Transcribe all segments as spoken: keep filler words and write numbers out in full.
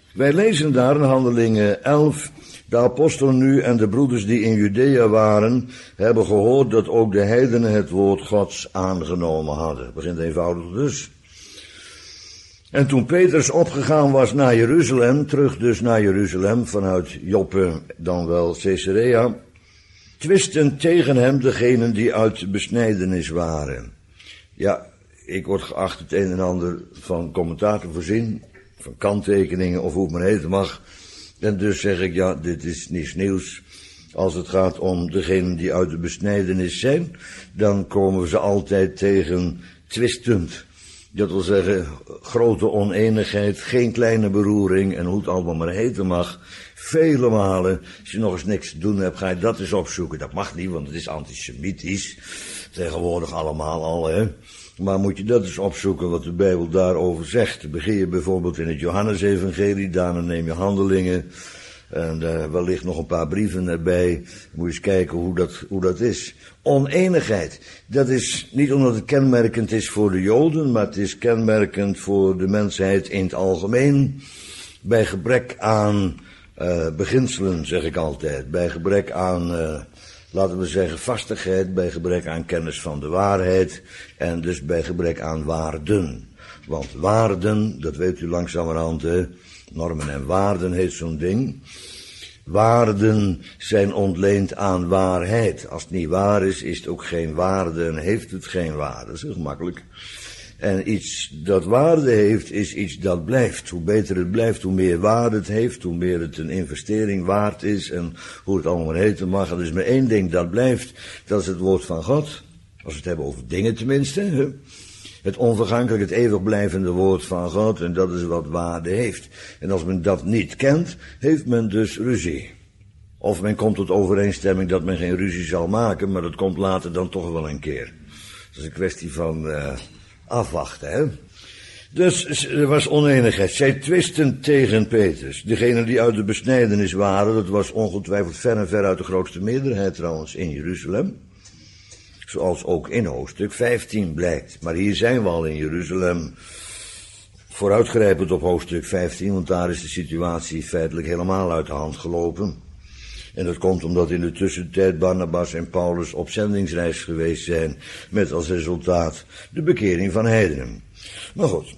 Wij lezen daar in Handelingen elf, de apostelen nu en de broeders die in Judea waren, hebben gehoord dat ook de heidenen het woord Gods aangenomen hadden. Het begint eenvoudig dus. En toen Petrus opgegaan was naar Jeruzalem, terug dus naar Jeruzalem, vanuit Joppe, dan wel Caesarea, twisten tegen hem degenen die uit besnijdenis waren. Ja, ik word geacht het een en ander van commentaar te voorzien, van kanttekeningen of hoe het maar heten mag. En dus zeg ik, ja, dit is niets nieuws. Als het gaat om degenen die uit de besnijdenis zijn, dan komen we ze altijd tegen twistend. Dat wil zeggen, grote oneenigheid, geen kleine beroering en hoe het allemaal maar heten mag. Vele malen, als je nog eens niks te doen hebt, ga je dat eens opzoeken. Dat mag niet, want het is antisemitisch. Tegenwoordig allemaal al, hè. Maar moet je dat eens opzoeken wat de Bijbel daarover zegt. Dan begin je bijvoorbeeld in het Johannesevangelie, daarna neem je Handelingen. En uh, wellicht nog een paar brieven erbij. Moet je eens kijken hoe dat, hoe dat is. Oneenigheid. Dat is niet omdat het kenmerkend is voor de Joden, maar het is kenmerkend voor de mensheid in het algemeen. Bij gebrek aan uh, beginselen, zeg ik altijd. Bij gebrek aan, uh, laten we zeggen, vastigheid. Bij gebrek aan kennis van de waarheid. En dus bij gebrek aan waarden. Want waarden, dat weet u langzamerhand, hè. Normen en waarden heet zo'n ding. Waarden zijn ontleend aan waarheid. Als het niet waar is, is het ook geen waarde en heeft het geen waarde. Dat is heel gemakkelijk. En iets dat waarde heeft, is iets dat blijft. Hoe beter het blijft, hoe meer waarde het heeft, hoe meer het een investering waard is en hoe het allemaal heten mag. Er is maar één ding dat blijft, dat is het woord van God. Als we het hebben over dingen tenminste, hè? Het onvergankelijk, het eeuwig blijvende woord van God, en dat is wat waarde heeft. En als men dat niet kent, heeft men dus ruzie. Of men komt tot overeenstemming dat men geen ruzie zal maken, maar dat komt later dan toch wel een keer. Dat is een kwestie van uh, afwachten, hè. Dus er was oneenigheid. Zij twisten tegen Petrus. Degenen die uit de besnijdenis waren, dat was ongetwijfeld ver en ver uit de grootste meerderheid trouwens in Jeruzalem. Zoals ook in hoofdstuk vijftien blijkt. Maar hier zijn we al in Jeruzalem, vooruitgrijpend op hoofdstuk vijftien, want daar is de situatie feitelijk helemaal uit de hand gelopen. En dat komt omdat in de tussentijd Barnabas en Paulus op zendingsreis geweest zijn, met als resultaat de bekering van heidenen. Maar goed.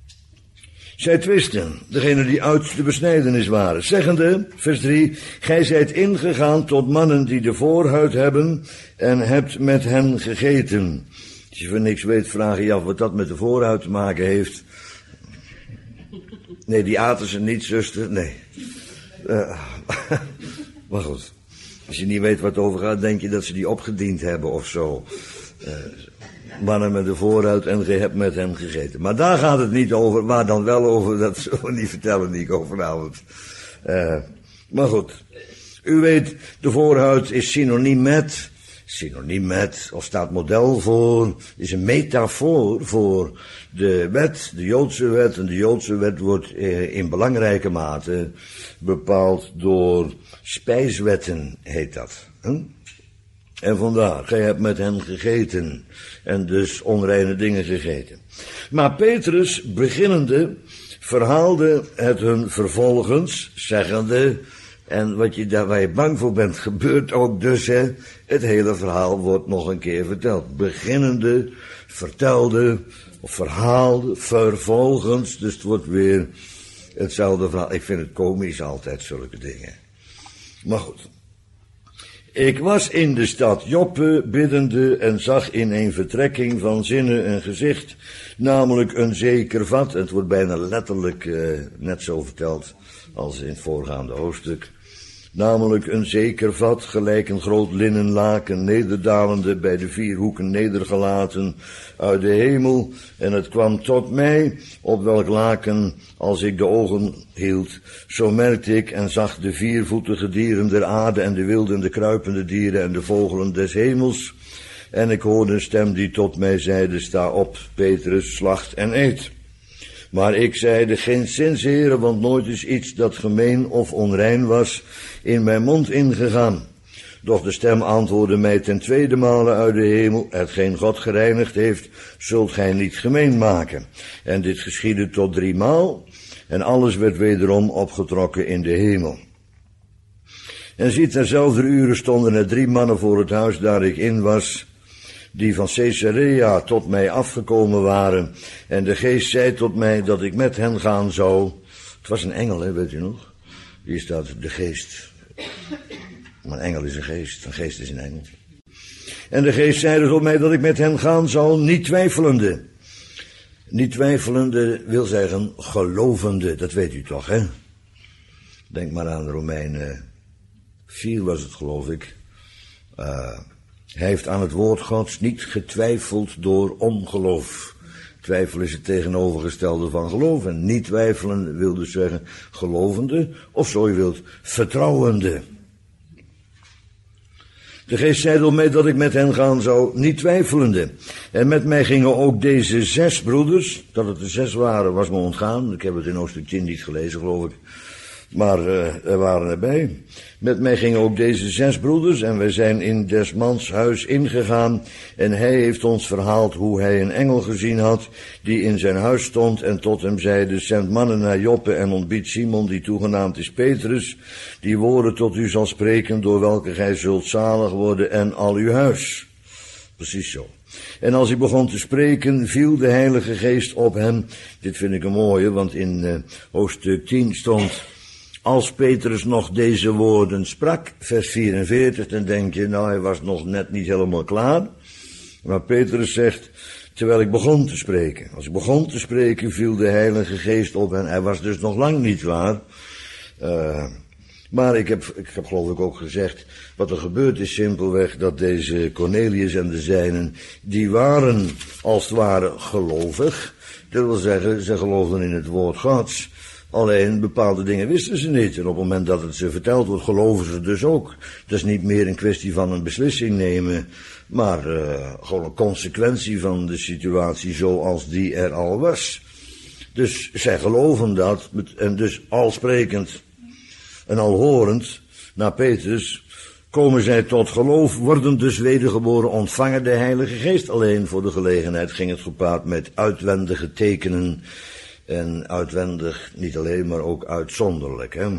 Zij twisten, degenen die uit de besnijdenis waren, zeggende, vers drie, gij zijt ingegaan tot mannen die de voorhuid hebben en hebt met hen gegeten. Als je van niks weet, vraag je je af wat dat met de voorhuid te maken heeft. Nee, die aten ze niet, zuster, nee. Uh, maar goed, als je niet weet wat het over gaat, denk je dat ze die opgediend hebben of zo. Uh, mannen met de vooruit en ge hebt met hem gegeten. Maar daar gaat het niet over, waar dan wel over, dat zullen we niet vertellen, Nico, vanavond. Uh, maar goed, u weet, de voorhuid is synoniem met, synoniem met, of staat model voor, is een metafoor voor de wet, de Joodse wet. En de Joodse wet wordt eh, in belangrijke mate bepaald door spijswetten, heet dat. Hm? En vandaar, gij hebt met hen gegeten en dus onreine dingen gegeten. Maar Petrus, beginnende, verhaalde het hun vervolgens, zeggende, en wat je daar waar je bang voor bent, gebeurt ook dus, hè, het hele verhaal wordt nog een keer verteld. Beginnende, vertelde, of verhaalde, vervolgens, dus het wordt weer hetzelfde verhaal. Ik vind het komisch altijd, zulke dingen. Maar goed. Ik was in de stad Joppe biddende en zag in een vertrekking van zinnen een gezicht, namelijk een zeker vat. Het wordt bijna letterlijk uh, net zo verteld als in het voorgaande hoofdstuk. Namelijk een zeker vat, gelijk een groot linnen laken, nederdalende, bij de vier hoeken nedergelaten uit de hemel. En het kwam tot mij, op welk laken, als ik de ogen hield, zo merkte ik en zag de viervoetige dieren der aarde en de wilde en de kruipende dieren en de vogelen des hemels. En ik hoorde een stem die tot mij zeide, sta op, Petrus, slacht en eet. Maar ik zeide, geen zins, heren, want nooit is iets dat gemeen of onrein was in mijn mond ingegaan. Doch de stem antwoordde mij ten tweede male uit de hemel, hetgeen God gereinigd heeft, zult gij niet gemeen maken. En dit geschiedde tot driemaal. en alles werd wederom opgetrokken in de hemel. En ziet, terzelfde uren stonden er drie mannen voor het huis daar ik in was, die van Caesarea tot mij afgekomen waren. En de geest zei tot mij dat ik met hen gaan zou. Het was een engel, hè, weet u nog? Hier staat de geest. Maar een engel is een geest, een geest is een engel. En de geest zei tot mij dat ik met hen gaan zou, niet twijfelende. Niet twijfelende wil zeggen gelovende, dat weet u toch, hè? Denk maar aan Romeinen vier was het, geloof ik. Uh, hij heeft aan het woord Gods niet getwijfeld door ongeloof. Twijfel is het tegenovergestelde van geloof. En niet twijfelen wil dus zeggen gelovende, of zo je wilt, vertrouwende. De geest zei door mij dat ik met hen gaan zou, niet twijfelende. En met mij gingen ook deze zes broeders. Dat het er zes waren, was me ontgaan. Ik heb het in hoofdstuk tien niet gelezen, geloof ik. Maar uh, er waren erbij. Met mij gingen ook deze zes broeders en wij zijn in des mans huis ingegaan. En hij heeft ons verhaald hoe hij een engel gezien had, die in zijn huis stond en tot hem zeide, zend mannen naar Joppe en ontbiedt Simon, die toegenaamd is Petrus, die woorden tot u zal spreken, door welke gij zult zalig worden en al uw huis. Precies zo. En als hij begon te spreken, viel de Heilige Geest op hem. Dit vind ik een mooie, want in uh, hoofdstuk tien stond, als Petrus nog deze woorden sprak, vers vierenveertig, dan denk je, nou, hij was nog net niet helemaal klaar. Maar Petrus zegt, terwijl ik begon te spreken. Als ik begon te spreken, viel de Heilige Geest op en hij was dus nog lang niet klaar. Uh, maar ik heb, ik heb geloof ik ook gezegd, wat er gebeurt is simpelweg dat deze Cornelius en de zijnen, die waren als het ware gelovig. Dat wil zeggen, ze geloofden in het woord Gods. Alleen bepaalde dingen wisten ze niet. En op het moment dat het ze verteld wordt, geloven ze dus ook. Dat is niet meer een kwestie van een beslissing nemen, maar uh, gewoon een consequentie van de situatie zoals die er al was. Dus zij geloven dat, en dus al sprekend en al horend naar Petrus, komen zij tot geloof, worden dus wedergeboren, ontvangen de Heilige Geest. Alleen voor de gelegenheid ging het gepaard met uitwendige tekenen. En uitwendig niet alleen, maar ook uitzonderlijk. Hè?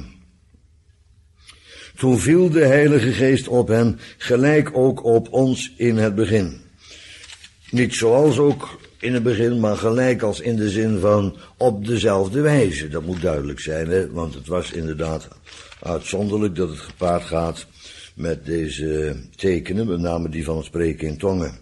Toen viel de Heilige Geest op hen, gelijk ook op ons in het begin. Niet zoals ook in het begin, maar gelijk als in de zin van op dezelfde wijze. Dat moet duidelijk zijn, hè? Want het was inderdaad uitzonderlijk dat het gepaard gaat met deze tekenen, met name die van het spreken in tongen.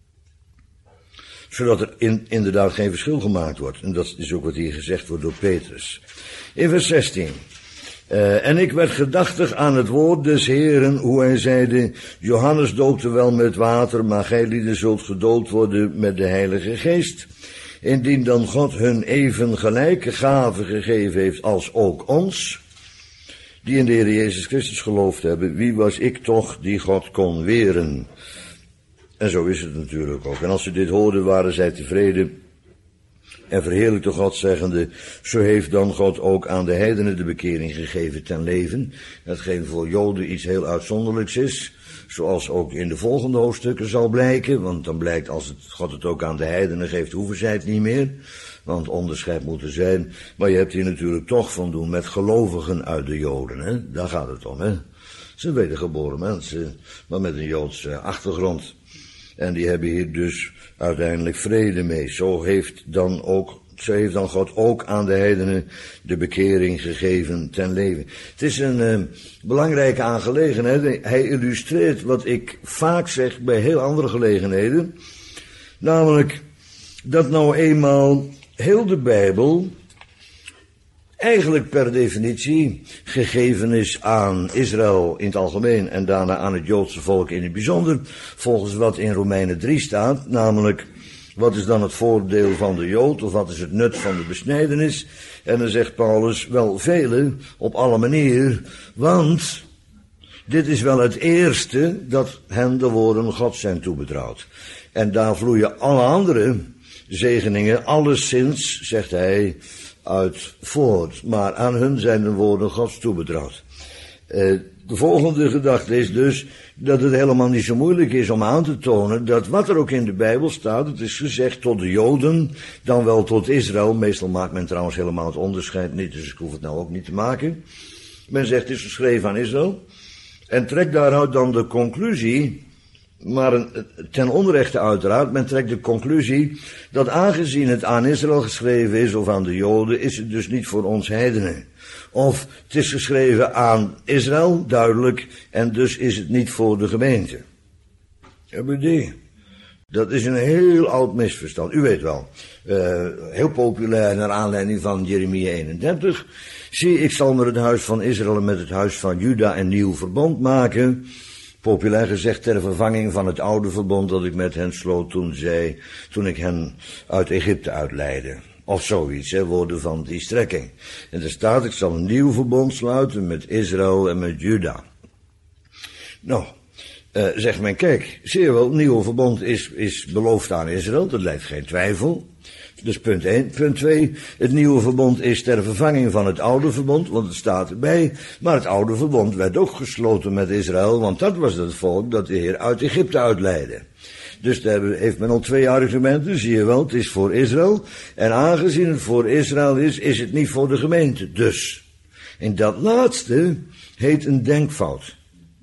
Zodat er in, inderdaad geen verschil gemaakt wordt. En dat is ook wat hier gezegd wordt door Petrus. In vers zestien. Uh, en ik werd gedachtig aan het woord des Heeren, hoe hij zeide, Johannes doopte wel met water, maar gij lieden zult gedoopt worden met de Heilige Geest. Indien dan God hun even gelijke gaven gegeven heeft als ook ons, die in de Heer Jezus Christus geloofd hebben, wie was ik toch die God kon weren? En zo is het natuurlijk ook. En als ze dit hoorden, waren zij tevreden en verheerlijkte God, zeggende, zo heeft dan God ook aan de heidenen de bekering gegeven ten leven. Hetgeen voor Joden iets heel uitzonderlijks is, zoals ook in de volgende hoofdstukken zal blijken, want dan blijkt als het, God het ook aan de heidenen geeft, hoeven zij het niet meer, want onderscheid moet er zijn. Maar je hebt hier natuurlijk toch van doen met gelovigen uit de Joden, hè? Daar gaat het om, hè. Ze wedergeboren mensen, maar met een Joodse achtergrond. En die hebben hier dus uiteindelijk vrede mee. Zo heeft dan ook, zo heeft dan God ook aan de heidenen de bekering gegeven ten leven. Het is een uh, belangrijke aangelegenheid. Hij illustreert wat ik vaak zeg bij heel andere gelegenheden. Namelijk dat nou eenmaal heel de Bijbel eigenlijk per definitie gegeven is aan Israël in het algemeen en daarna aan het Joodse volk in het bijzonder, volgens wat in Romeinen drie staat, namelijk wat is dan het voordeel van de Jood of wat is het nut van de besnijdenis? En dan zegt Paulus, wel vele, op alle manieren, want dit is wel het eerste dat hen de woorden Gods zijn toebetrouwd. En daar vloeien alle andere zegeningen, alleszins, zegt hij, uit voort, maar aan hun zijn de woorden Gods toebetrouwd. Uh, De volgende gedachte is dus dat het helemaal niet zo moeilijk is om aan te tonen dat wat er ook in de Bijbel staat, het is gezegd tot de Joden, dan wel tot Israël. Meestal maakt men trouwens helemaal het onderscheid niet, dus ik hoef het nou ook niet te maken. Men zegt het is geschreven aan Israël en trekt daaruit dan de conclusie, maar een, ten onrechte uiteraard, men trekt de conclusie dat aangezien het aan Israël geschreven is of aan de Joden, is het dus niet voor ons heidenen. Of het is geschreven aan Israël, duidelijk, en dus is het niet voor de gemeente. Hebben we die? Dat is een heel oud misverstand. U weet wel, uh, heel populair naar aanleiding van Jeremia eenendertig. Zie, ik zal met het huis van Israël met het huis van Juda een nieuw verbond maken. Populair gezegd ter vervanging van het oude verbond dat ik met hen sloot toen zij, toen ik hen uit Egypte uitleidde. Of zoiets, hè, woorden van die strekking. En er staat, ik zal een nieuw verbond sluiten met Israël en met Juda. Nou, uh, zegt men, kijk, zie je wel, het nieuwe verbond is, is beloofd aan Israël, dat lijkt geen twijfel. Dus punt één. Punt twee, het nieuwe verbond is ter vervanging van het oude verbond, want het staat erbij. Maar het oude verbond werd ook gesloten met Israël, want dat was het volk dat de Heer uit Egypte uitleidde. Dus daar heeft men al twee argumenten, zie je wel, het is voor Israël. En aangezien het voor Israël is, is het niet voor de gemeente. Dus, en dat laatste heet een denkfout.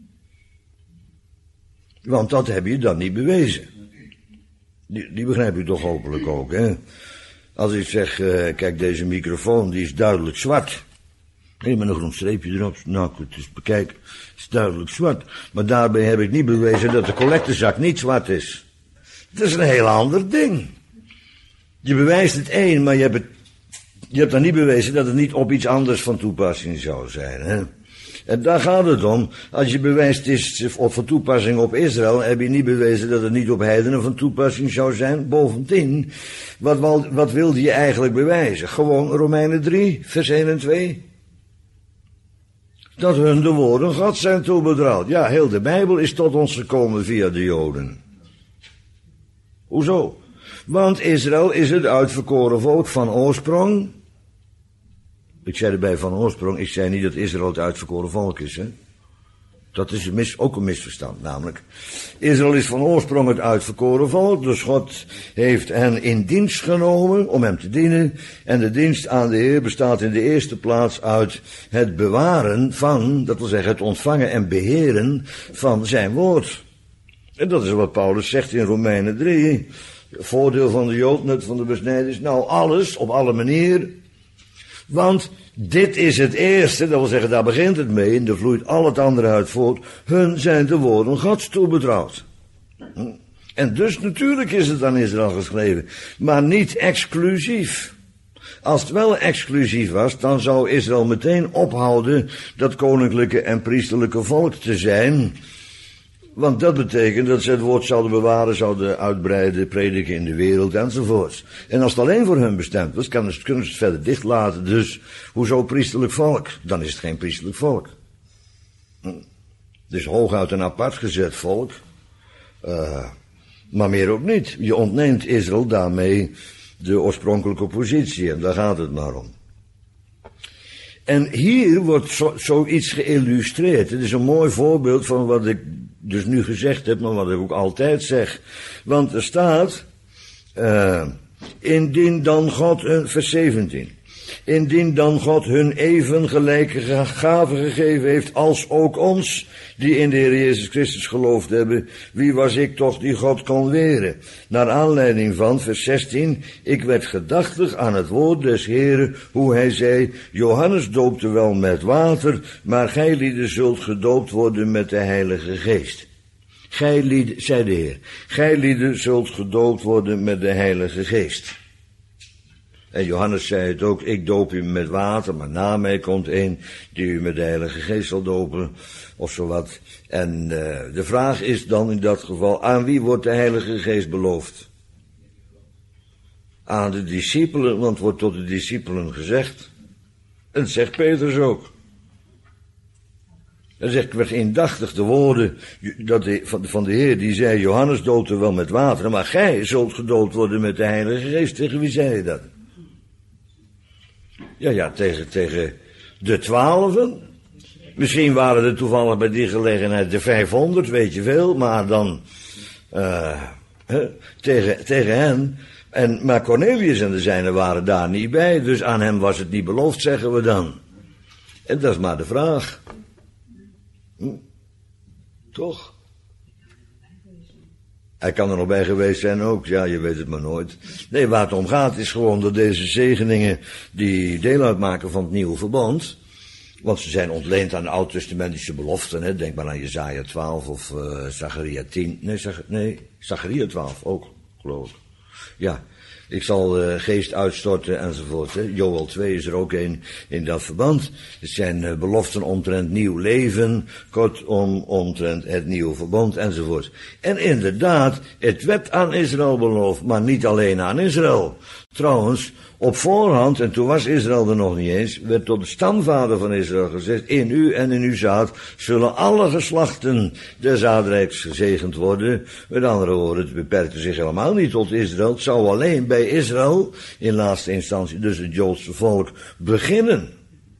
Want dat heb je dan niet bewezen. Die, die begrijp je toch hopelijk ook, hè? Als ik zeg, uh, kijk, deze microfoon, die is duidelijk zwart. Hé, met een groen streepje erop. Nou, het is bekijk, het is duidelijk zwart. Maar daarbij heb ik niet bewezen dat de collectezak niet zwart is. Dat is een heel ander ding. Je bewijst het één, maar je hebt, het, je hebt dan niet bewezen dat het niet op iets anders van toepassing zou zijn, hè? En daar gaat het om. Als je bewijst het is van toepassing op Israël, heb je niet bewezen dat het niet op heidenen van toepassing zou zijn. Bovendien, wat, wat wilde je eigenlijk bewijzen? Gewoon Romeinen drie, vers één en twee. Dat hun de woorden Gods zijn toebedraald. Ja, heel de Bijbel is tot ons gekomen via de Joden. Hoezo? Want Israël is het uitverkoren volk van oorsprong. Ik zei erbij van oorsprong, ik zei niet dat Israël het uitverkoren volk is, hè. Dat is een mis, ook een misverstand, namelijk. Israël is van oorsprong het uitverkoren volk, dus God heeft hen in dienst genomen om hem te dienen. En de dienst aan de Heer bestaat in de eerste plaats uit het bewaren van, dat wil zeggen het ontvangen en beheren van zijn woord. En dat is wat Paulus zegt in Romeinen drie. Voordeel van de Jood, nut van de besnijdenis, nou alles, op alle manieren. Want dit is het eerste, dat wil zeggen, daar begint het mee, en er vloeit al het andere uit voort. Hun zijn de woorden Gods toebetrouwd. En dus natuurlijk is het aan Israël geschreven, maar niet exclusief. Als het wel exclusief was, dan zou Israël meteen ophouden dat koninklijke en priesterlijke volk te zijn. Want dat betekent dat ze het woord zouden bewaren, zouden uitbreiden, prediken in de wereld enzovoorts. En als het alleen voor hun bestemd was, kunnen ze het verder dicht laten. Dus, hoezo priesterlijk volk? Dan is het geen priesterlijk volk. Het is hooguit een apart gezet volk. Uh, maar meer ook niet. Je ontneemt Israël daarmee de oorspronkelijke positie. En daar gaat het maar om. En hier wordt zo, zoiets geïllustreerd. Het is een mooi voorbeeld van wat ik dus nu gezegd heb, maar wat ik ook altijd zeg. Want er staat, uh, indien dan God, uh, vers zeventien, indien dan God hun even gelijke gave gegeven heeft als ook ons, die in de Heer Jezus Christus geloofd hebben, wie was ik toch die God kon weren? Naar aanleiding van, vers zestien, ik werd gedachtig aan het woord des Heeren, hoe hij zei, Johannes doopte wel met water, maar gij lieden zult gedoopt worden met de Heilige Geest. Gij lieden, zei de Heer, gij lieden zult gedoopt worden met de Heilige Geest. En Johannes zei het ook, ik doop u met water, maar na mij komt een die u met de Heilige Geest zal dopen, of zowat. En uh, de vraag is dan in dat geval, aan wie wordt de Heilige Geest beloofd? Aan de discipelen, want het wordt tot de discipelen gezegd. En dat zegt Petrus ook. Dan zegt, ik werd indachtig de woorden dat de, van, van de Heer, die zei, Johannes doopte wel met water, maar gij zult gedoopt worden met de Heilige Geest. Tegen wie zei je dat? Ja, ja, tegen, tegen de twaalfen. Misschien waren er toevallig bij die gelegenheid de vijfhonderd, weet je veel, maar dan uh, he, tegen, tegen hen. En, maar Cornelius en de zijnen waren daar niet bij, dus aan hem was het niet beloofd, zeggen we dan. En dat is maar de vraag. Hm? Toch? Hij kan er nog bij geweest zijn ook, ja, je weet het maar nooit. Nee, waar het om gaat is gewoon dat deze zegeningen die deel uitmaken van het nieuwe verbond, want ze zijn ontleend aan de oud-testamentische beloften, hè, denk maar aan Jesaja twaalf of uh, Zacharia tien, nee, Zach, nee, Zacharia twaalf ook, geloof ik. Ja, ik zal uh, geest uitstorten enzovoort. Hè. Joel twee is er ook een in dat verband. Het zijn uh, beloften omtrent nieuw leven, kortom omtrent het nieuwe verbond enzovoort. En inderdaad, het werd aan Israël beloofd, maar niet alleen aan Israël. Trouwens, op voorhand, en toen was Israël er nog niet eens, werd tot de stamvader van Israël gezegd, in u en in uw zaad zullen alle geslachten des aardrijks gezegend worden. Met andere woorden, het beperkte zich helemaal niet tot Israël. Het zou alleen bij Israël, in laatste instantie dus het Joodse volk, beginnen.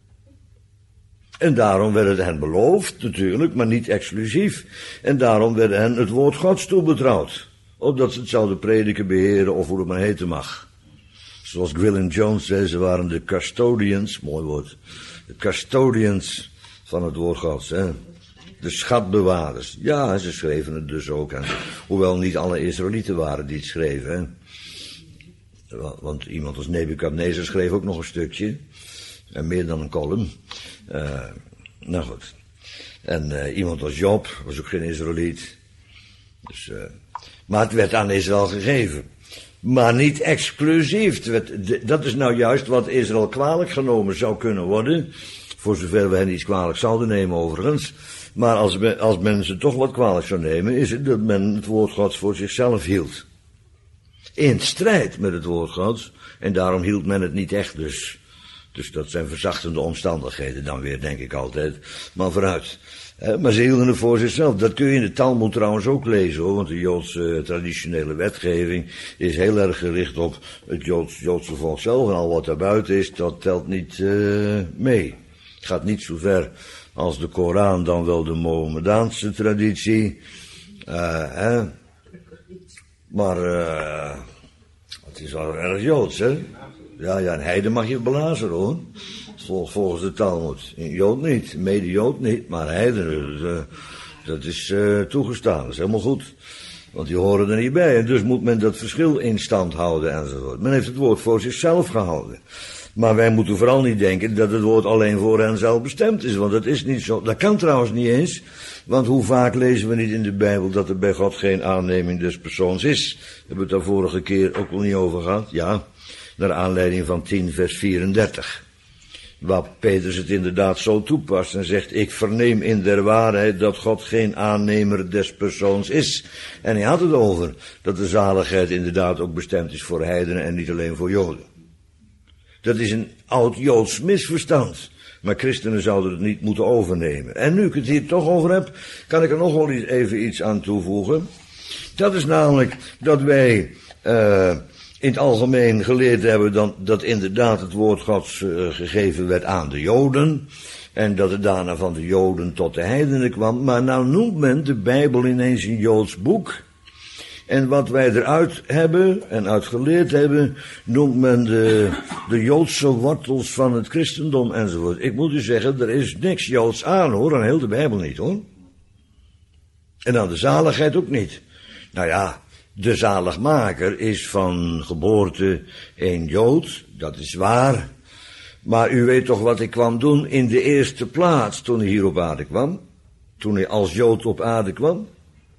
En daarom werd het hen beloofd, natuurlijk, maar niet exclusief. En daarom werd hen het woord Gods toebetrouwd. Opdat ze het zouden prediken, beheren, of hoe het maar heten mag. Zoals Gwilyn Jones zei, ze waren de custodians, mooi woord, de custodians van het woord Gods, hè. De schatbewaarders. Ja, ze schreven het dus ook. En, hoewel niet alle Israëlieten waren die het schreven, hè. Want iemand als Nebukadnezar schreef ook nog een stukje. En meer dan een column. Uh, nou goed. En uh, iemand als Job was ook geen Israëliet. Dus, uh, maar het werd aan Israël gegeven. Maar niet exclusief. Dat is nou juist wat Israël kwalijk genomen zou kunnen worden. Voor zover we hen iets kwalijk zouden nemen overigens. Maar als, men, als men ze toch wat kwalijk zou nemen, is het dat men het woord Gods voor zichzelf hield. In strijd met het woord Gods. En daarom hield men het niet echt dus. Dus dat zijn verzachtende omstandigheden dan weer, denk ik altijd. Maar vooruit. Maar ze hielden het voor zichzelf. Dat kun je in de Talmud trouwens ook lezen, hoor. Want de Joodse uh, traditionele wetgeving is heel erg gericht op het Joods, Joodse volk zelf. En al wat daarbuiten is, dat telt niet uh, mee. Het gaat niet zo ver als de Koran, dan wel de Mohammedaanse traditie. Uh, hè. Maar uh, het is wel erg Joods, hè. Ja, ja, een heide mag je blazen, hoor. Vol, volgens de Talmud. Een Jood niet, mede-Jood niet, maar heiden, uh, dat is uh, toegestaan, dat is helemaal goed. Want die horen er niet bij, en dus moet men dat verschil in stand houden enzovoort. Men heeft het woord voor zichzelf gehouden. Maar wij moeten vooral niet denken dat het woord alleen voor hen zelf bestemd is, want dat is niet zo. Dat kan trouwens niet eens, want hoe vaak lezen we niet in de Bijbel dat er bij God geen aanneming des persoons is? We hebben het daar vorige keer ook al niet over gehad, ja, naar aanleiding van tien vers vierendertig. Waar Petrus het inderdaad zo toepast en zegt, ik verneem in der waarheid dat God geen aannemer des persoons is. En hij had het over dat de zaligheid inderdaad ook bestemd is voor heidenen en niet alleen voor Joden. Dat is een oud-Joods misverstand. Maar christenen zouden het niet moeten overnemen. En nu ik het hier toch over heb, kan ik er nog wel even iets aan toevoegen. Dat is namelijk dat wij uh, in het algemeen geleerd hebben dat, dat inderdaad het woord Gods uh, gegeven werd aan de Joden. En dat het daarna van de Joden tot de heidenen kwam. Maar nou noemt men de Bijbel ineens een Joods boek. En wat wij eruit hebben en uitgeleerd hebben, noemt men de, de Joodse wortels van het christendom enzovoort. Ik moet u zeggen, er is niks Joods aan, hoor, aan heel de Bijbel niet, hoor. En aan de zaligheid ook niet. Nou ja, de zaligmaker is van geboorte een Jood, dat is waar. Maar u weet toch wat ik kwam doen in de eerste plaats toen hij hier op aarde kwam? Toen hij als Jood op aarde kwam?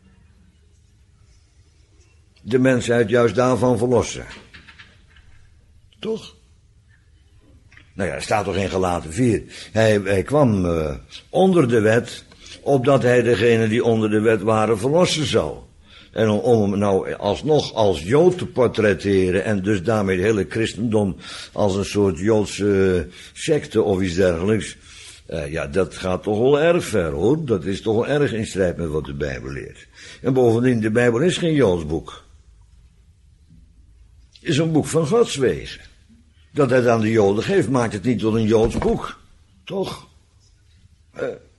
De mensheid juist daarvan verlossen. Toch? Nou ja, er staat toch in Galaten vier. Hij, hij kwam uh, onder de wet, opdat hij degene die onder de wet waren verlossen zou. En om, om hem nou alsnog als Jood te portretteren en dus daarmee het hele christendom als een soort Joodse uh, secte of iets dergelijks. Uh, ja, dat gaat toch wel erg ver, hoor. Dat is toch wel erg in strijd met wat de Bijbel leert. En bovendien, de Bijbel is geen Joods boek. Het is een boek van Gods wegen. Dat hij het aan de Joden geeft, maakt het niet tot een Joods boek. Toch? Uh,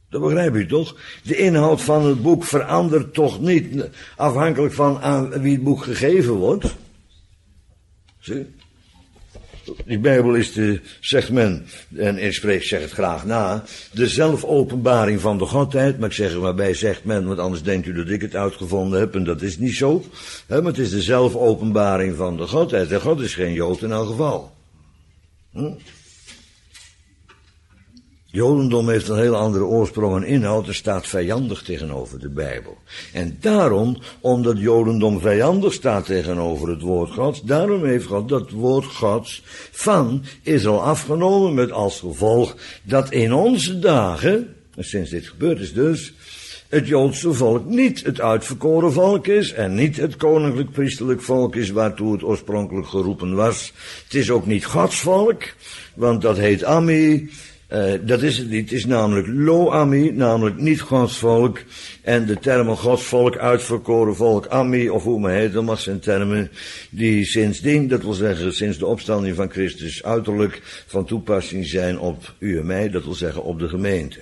Dat begrijp je toch? De inhoud van het boek verandert toch niet afhankelijk van aan wie het boek gegeven wordt? Zie? Die Bijbel is de, zegt men, en ik spreek, zeg het graag na, de zelfopenbaring van de Godheid. Maar ik zeg er maar bij, zegt men, want anders denkt u dat ik het uitgevonden heb, en dat is niet zo. He, maar het is de zelfopenbaring van de Godheid. En God is geen Jood in elk geval. Hm? Jodendom heeft een heel andere oorsprong en inhoud en staat vijandig tegenover de Bijbel. En daarom, omdat Jodendom vijandig staat tegenover het woord Gods, daarom heeft God dat woord Gods van Israël afgenomen met als gevolg dat in onze dagen, en sinds dit gebeurd is dus, het Joodse volk niet het uitverkoren volk is en niet het koninklijk priesterlijk volk is waartoe het oorspronkelijk geroepen was. Het is ook niet Gods volk, want dat heet Ammi. Uh, dat is het niet. Het is namelijk Lo-Ammi, namelijk niet Gods volk. En de termen Gods volk, uitverkoren volk, Ammi, of hoe maar heet, dat mag zijn termen die sindsdien, dat wil zeggen sinds de opstanding van Christus, uiterlijk van toepassing zijn op u en mij, dat wil zeggen op de gemeente.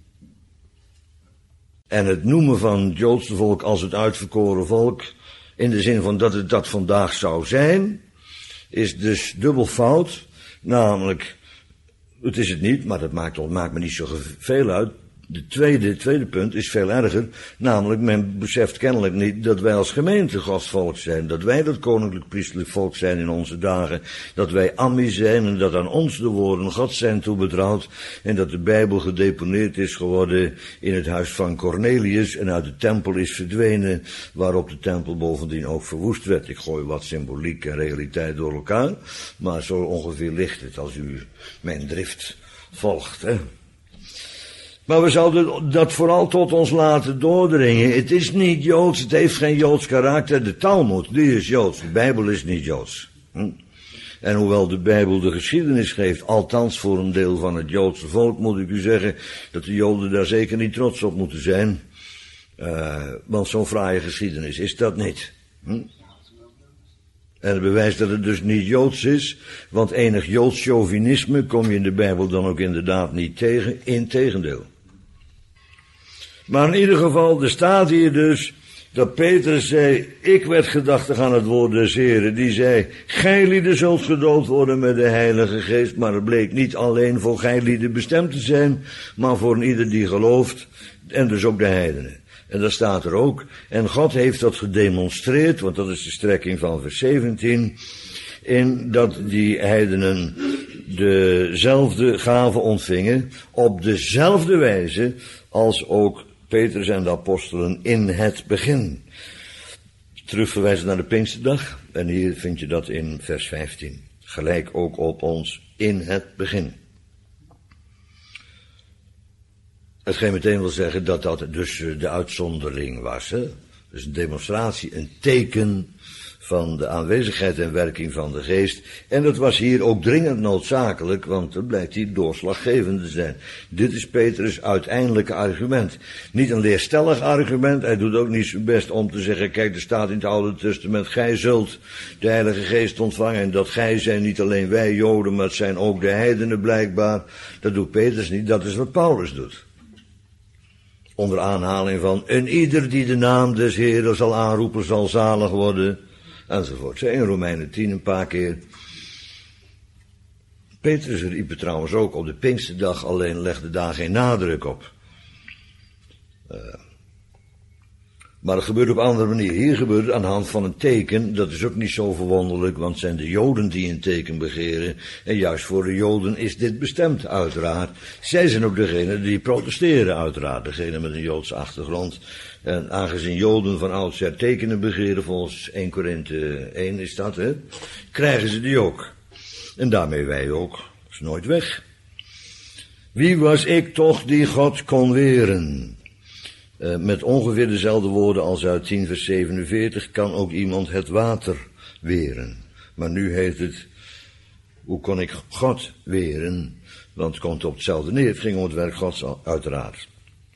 En het noemen van het Joodse volk als het uitverkoren volk, in de zin van dat het dat vandaag zou zijn, is dus dubbel fout, namelijk, het is het niet, maar dat maakt, dat maakt me niet zo veel uit. De tweede, het tweede punt is veel erger, namelijk men beseft kennelijk niet dat wij als gemeente Gods volk zijn, dat wij dat koninklijk priesterlijk volk zijn in onze dagen, dat wij Ammi zijn en dat aan ons de woorden Gods zijn toebetrouwd en dat de Bijbel gedeponeerd is geworden in het huis van Cornelius en uit de tempel is verdwenen, waarop de tempel bovendien ook verwoest werd. Ik gooi wat symboliek en realiteit door elkaar, maar zo ongeveer ligt het als u mijn drift volgt, hè. Maar we zouden dat vooral tot ons laten doordringen. Het is niet Joods, het heeft geen Joods karakter. De Talmud, die is Joods, de Bijbel is niet Joods. Hm? En hoewel de Bijbel de geschiedenis geeft, althans voor een deel van het Joodse volk, moet ik u zeggen dat de Joden daar zeker niet trots op moeten zijn. Uh, want zo'n fraaie geschiedenis is dat niet. Hm? En het bewijst dat het dus niet Joods is, want enig Joods chauvinisme kom je in de Bijbel dan ook inderdaad niet tegen, integendeel. Maar in ieder geval, er staat hier dus dat Petrus zei, ik werd gedachtig aan het woord des Heren, die zei, gijlieden zult gedoopt worden met de Heilige Geest, maar het bleek niet alleen voor gijlieden bestemd te zijn, maar voor een ieder die gelooft, en dus ook de heidenen. En dat staat er ook, en God heeft dat gedemonstreerd, want dat is de strekking van vers zeventien, in dat die heidenen dezelfde gave ontvingen, op dezelfde wijze als ook Petrus en de apostelen in het begin. Terugverwijzen naar de Pinksterdag, en hier vind je dat in vers vijftien. Gelijk ook op ons in het begin. Hetgeen meteen wil zeggen dat dat dus de uitzondering was. Hè? Dus een demonstratie, een teken van de aanwezigheid en werking van de geest. En dat was hier ook dringend noodzakelijk, want het blijkt hier doorslaggevend te zijn. Dit is Petrus' uiteindelijke argument. Niet een leerstellig argument, hij doet ook niet zijn best om te zeggen, kijk, er staat in het Oude Testament, gij zult de Heilige Geest ontvangen. En dat gij zijn niet alleen wij Joden, maar het zijn ook de heidenen blijkbaar. Dat doet Petrus niet, dat is wat Paulus doet. Onder aanhaling van, en ieder die de naam des Heeren zal aanroepen, zal zalig worden, enzovoort. In Romeinen tien een paar keer. Petrus riep het trouwens ook op de Pinksterdag, alleen legde daar geen nadruk op. Uh, maar het gebeurt op een andere manier. Hier gebeurt het aan de hand van een teken, dat is ook niet zo verwonderlijk, want het zijn de Joden die een teken begeren. En juist voor de Joden is dit bestemd, uiteraard. Zij zijn ook degene die protesteren, uiteraard, degene met een Joodse achtergrond. En aangezien Joden van oudsher tekenen begeren, volgens eerste Korinthe één is dat, hè, krijgen ze die ook. En daarmee wij ook. Dat is nooit weg. Wie was ik toch die God kon weren? Uh, met ongeveer dezelfde woorden als uit tien vers zevenenveertig kan ook iemand het water weren. Maar nu heet het, hoe kon ik God weren? Want het komt op hetzelfde neer, het ging om het werk Gods uiteraard.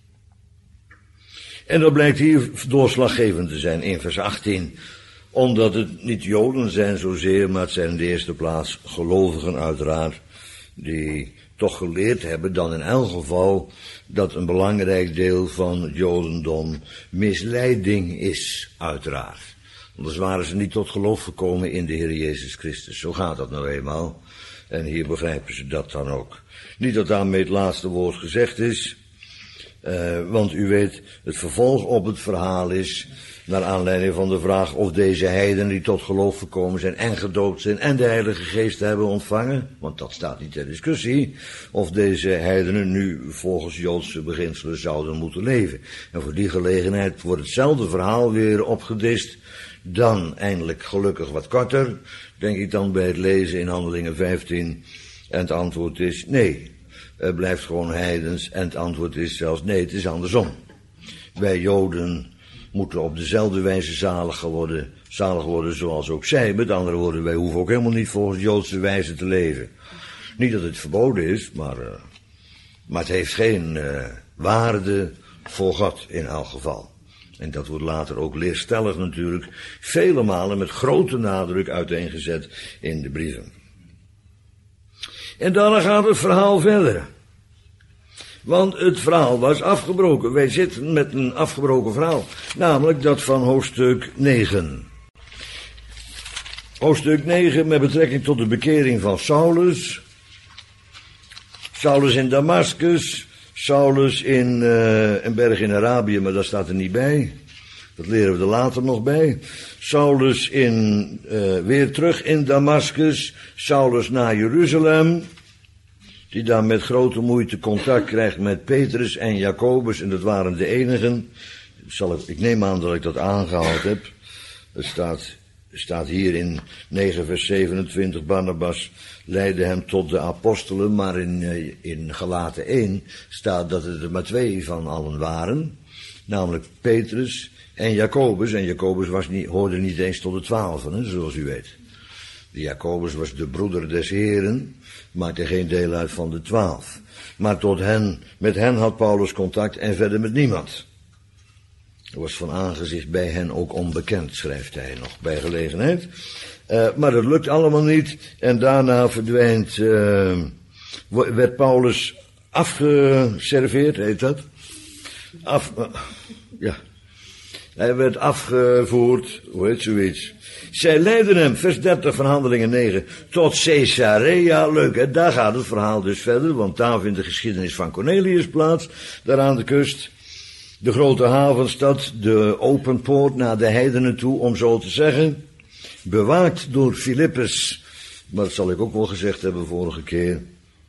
En dat blijkt hier doorslaggevend te zijn in vers achttien. Omdat het niet Joden zijn zozeer, maar het zijn in de eerste plaats gelovigen uiteraard. die toch geleerd hebben dan in elk geval dat een belangrijk deel van het Jodendom misleiding is, uiteraard. Anders waren ze niet tot geloof gekomen in de Heer Jezus Christus. Zo gaat dat nou eenmaal. En hier begrijpen ze dat dan ook. Niet dat daarmee het laatste woord gezegd is. Uh, want u weet, het vervolg op het verhaal is, naar aanleiding van de vraag of deze heidenen die tot geloof gekomen zijn en gedoopt zijn en de Heilige Geest hebben ontvangen, want dat staat niet ter discussie, of deze heidenen nu volgens Joodse beginselen zouden moeten leven. En voor die gelegenheid wordt hetzelfde verhaal weer opgedist, dan eindelijk gelukkig wat korter, denk ik dan bij het lezen in Handelingen vijftien, en het antwoord is nee. Het blijft gewoon heidens en het antwoord is zelfs nee, het is andersom. Wij Joden moeten op dezelfde wijze zalig worden, zalig worden zoals ook zij. Met andere woorden, wij hoeven ook helemaal niet volgens Joodse wijze te leven. Niet dat het verboden is, maar, uh, maar het heeft geen uh, waarde voor God in elk geval. En dat wordt later ook leerstellig natuurlijk, vele malen met grote nadruk uiteengezet in de brieven. En daarna gaat het verhaal verder. Want het verhaal was afgebroken. Wij zitten met een afgebroken verhaal. Namelijk dat van hoofdstuk negen. Hoofdstuk negen met betrekking tot de bekering van Saulus. Saulus in Damascus. Saulus in uh, een berg in Arabië, maar dat staat er niet bij. Dat leren we er later nog bij. Saulus in, uh, weer terug in Damascus. Saulus naar Jeruzalem. Die daar met grote moeite contact krijgt met Petrus en Jacobus. En dat waren de enigen. Zal ik, ik neem aan dat ik dat aangehaald heb. Het staat, staat hier in negen vers zevenentwintig. Barnabas leidde hem tot de apostelen. Maar in, in Galaten één staat dat het er maar twee van allen waren. Namelijk Petrus en Jacobus. En Jacobus was niet, hoorde niet eens tot de twaalfen, hè, zoals u weet. De Jacobus was de broeder des Heren, maakte geen deel uit van de twaalf. Maar tot hen, met hen had Paulus contact en verder met niemand. Er was van aangezicht bij hen ook onbekend, schrijft hij nog bij gelegenheid. Uh, maar dat lukt allemaal niet en daarna verdwijnt, uh, werd Paulus afgeserveerd, heet dat? Af, uh, ja. Hij werd afgevoerd, hoe heet zoiets. Zij leidden hem, vers dertig van Handelingen negen, tot Caesarea. Leuk, hè? Daar gaat het verhaal dus verder, want daar vindt de geschiedenis van Cornelius plaats. Daar aan de kust, de grote havenstad, de open poort naar de heidenen toe, om zo te zeggen. Bewaakt door Filippus, maar dat zal ik ook wel gezegd hebben vorige keer.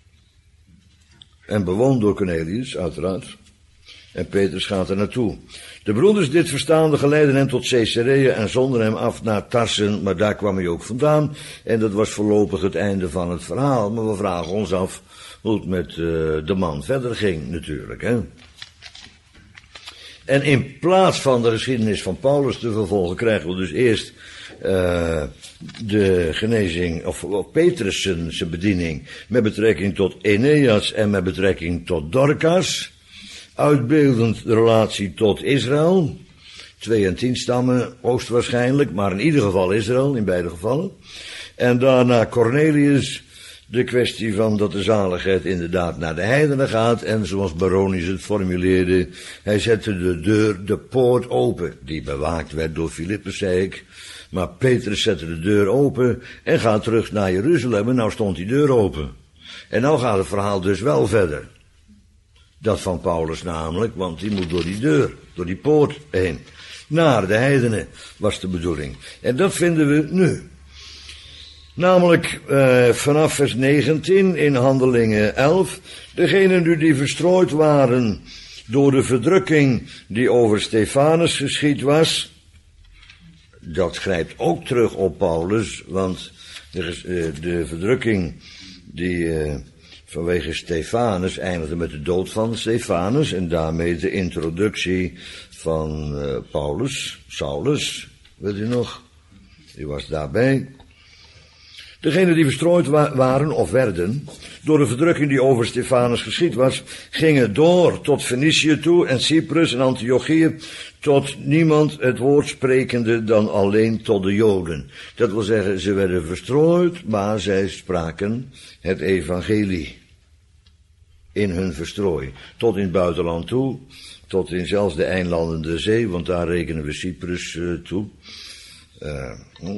En bewoond door Cornelius, uiteraard. En Petrus gaat er naartoe. De broeders dit verstaande geleidden hem tot Caesarea en zonden hem af naar Tarsen, maar daar kwam hij ook vandaan. En dat was voorlopig het einde van het verhaal, maar we vragen ons af hoe het met uh, de man verder ging natuurlijk, hè. En in plaats van de geschiedenis van Paulus te vervolgen, krijgen we dus eerst uh, de genezing, of, of Petrus zijn, zijn bediening, met betrekking tot Eneas en met betrekking tot Dorcas. Uitbeeldend de relatie tot Israël. Twee en tien stammen, hoogstwaarschijnlijk, maar in ieder geval Israël, in beide gevallen. En daarna Cornelius, de kwestie van dat de zaligheid inderdaad naar de heidenen gaat. En zoals Baronius het formuleerde, hij zette de deur, de poort open. Die bewaakt werd door Filippus, zei ik. Maar Petrus zette de deur open en gaat terug naar Jeruzalem. En nou stond die deur open. En nou gaat het verhaal dus wel verder. Dat van Paulus namelijk, want die moet door die deur, door die poort heen. Naar de heidenen was de bedoeling. En dat vinden we nu. Namelijk uh, vanaf vers negentien in Handelingen elf. Degenen nu die verstrooid waren door de verdrukking die over Stefanus geschied was. Dat grijpt ook terug op Paulus, want de, uh, de verdrukking die uh, vanwege Stefanus eindigde met de dood van Stefanus en daarmee de introductie van uh, Paulus, Saulus, weet u nog? Die was daarbij. Degenen die verstrooid wa- waren of werden, door de verdrukking die over Stefanus geschied was, gingen door tot Fenicië toe en Cyprus en Antiochië, tot niemand het woord sprekende dan alleen tot de Joden. Dat wil zeggen, ze werden verstrooid, maar zij spraken het evangelie in hun verstrooi. Tot in het buitenland toe, tot in zelfs de eilanden der zee, want daar rekenen we Cyprus uh, toe. Uh,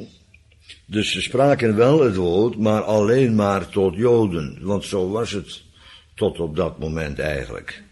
dus ze spraken wel het woord, maar alleen maar tot Joden, want zo was het tot op dat moment eigenlijk.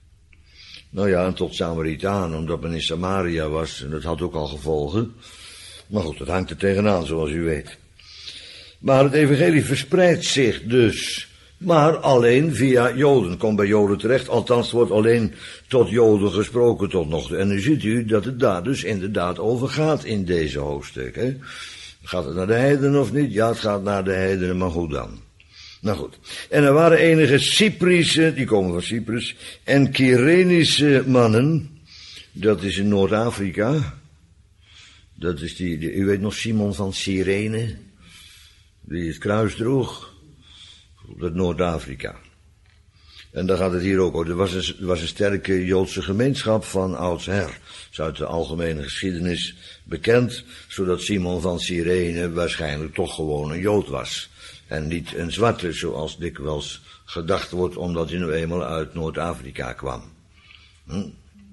Nou ja, en tot Samaritanen, omdat men in Samaria was, en dat had ook al gevolgen. Maar goed, dat hangt er tegenaan, zoals u weet. Maar het evangelie verspreidt zich dus, maar alleen via Joden. Komt bij Joden terecht, althans wordt alleen tot Joden gesproken tot nog toe. En nu ziet u dat het daar dus inderdaad over gaat in deze hoofdstuk. Hè? Gaat het naar de heidenen of niet? Ja, het gaat naar de heidenen, maar hoe dan? Nou goed. En er waren enige Cyprische, die komen van Cyprus, en Kyrenische mannen, dat is in Noord-Afrika. Dat is die, die, u weet nog Simon van Cyrene, die het kruis droeg. Dat Noord-Afrika. En daar gaat het hier ook over. Er was een, er was een sterke Joodse gemeenschap van oudsher. Dat is uit de algemene geschiedenis bekend, zodat Simon van Cyrene waarschijnlijk toch gewoon een Jood was. En niet een zwarte, zoals dikwijls gedacht wordt, omdat hij nu eenmaal uit Noord-Afrika kwam. Hm?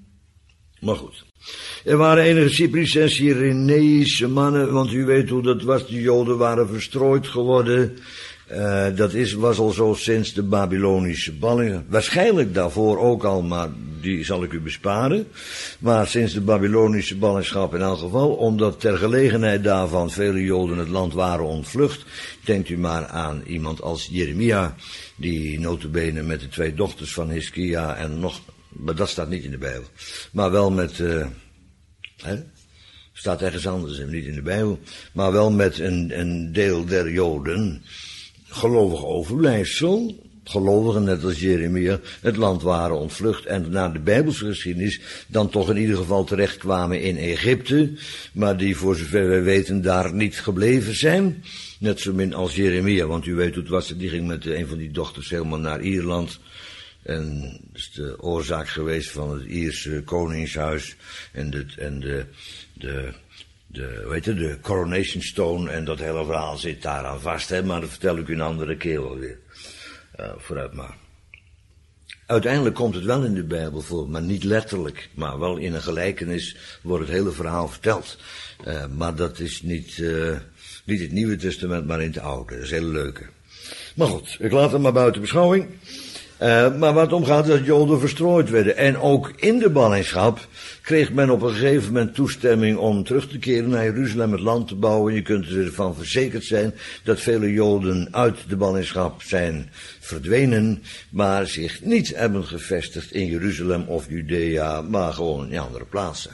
Maar goed. Er waren enige Cyprische en Cyreneïsche mannen, want u weet hoe dat was, de Joden waren verstrooid geworden. Uh, dat is, was al zo sinds de Babylonische ballingen. Waarschijnlijk daarvoor ook al, maar die zal ik u besparen. Maar sinds de Babylonische ballingschap in elk geval, omdat ter gelegenheid daarvan vele Joden het land waren ontvlucht. Denkt u maar aan iemand als Jeremia, die nota bene met de twee dochters van Hiskia en nog, maar dat staat niet in de Bijbel. Maar wel met, uh, hè? Staat ergens anders, niet in de Bijbel. Maar wel met een, een deel der Joden, gelovig overblijfsel, gelovigen net als Jeremia, het land waren ontvlucht en naar de Bijbelse geschiedenis dan toch in ieder geval terechtkwamen in Egypte, maar die voor zover wij weten daar niet gebleven zijn. Net zo min als Jeremia, want u weet hoe het was, die ging met een van die dochters helemaal naar Ierland. En dat is de oorzaak geweest van het Ierse koningshuis en de, en de, de De, weet je, de Coronation Stone en dat hele verhaal zit daaraan vast, hè, maar dat vertel ik u een andere keer wel weer. Uh, vooruit maar. Uiteindelijk komt het wel in de Bijbel voor, maar niet letterlijk, maar wel in een gelijkenis wordt het hele verhaal verteld. Uh, maar dat is niet, uh, niet het Nieuwe Testament, maar in het Oude. Dat is een hele leuke. Maar goed, ik laat het maar buiten beschouwing. Uh, maar wat om gaat dat Joden verstrooid werden. En ook in de ballingschap kreeg men op een gegeven moment toestemming om terug te keren naar Jeruzalem, het land te bouwen. Je kunt ervan verzekerd zijn dat vele Joden uit de ballingschap zijn verdwenen, maar zich niet hebben gevestigd in Jeruzalem of Judea, maar gewoon in andere plaatsen.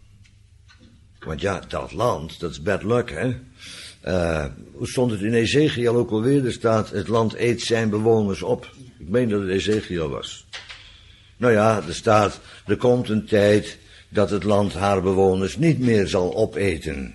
Want ja, dat land, dat is bad luck, hè. Uh, hoe stond het in Ezekiel ook alweer? Er staat, het land eet zijn bewoners op. Ik meen dat het Ezekiel was. Nou ja, er staat, er komt een tijd dat het land haar bewoners niet meer zal opeten.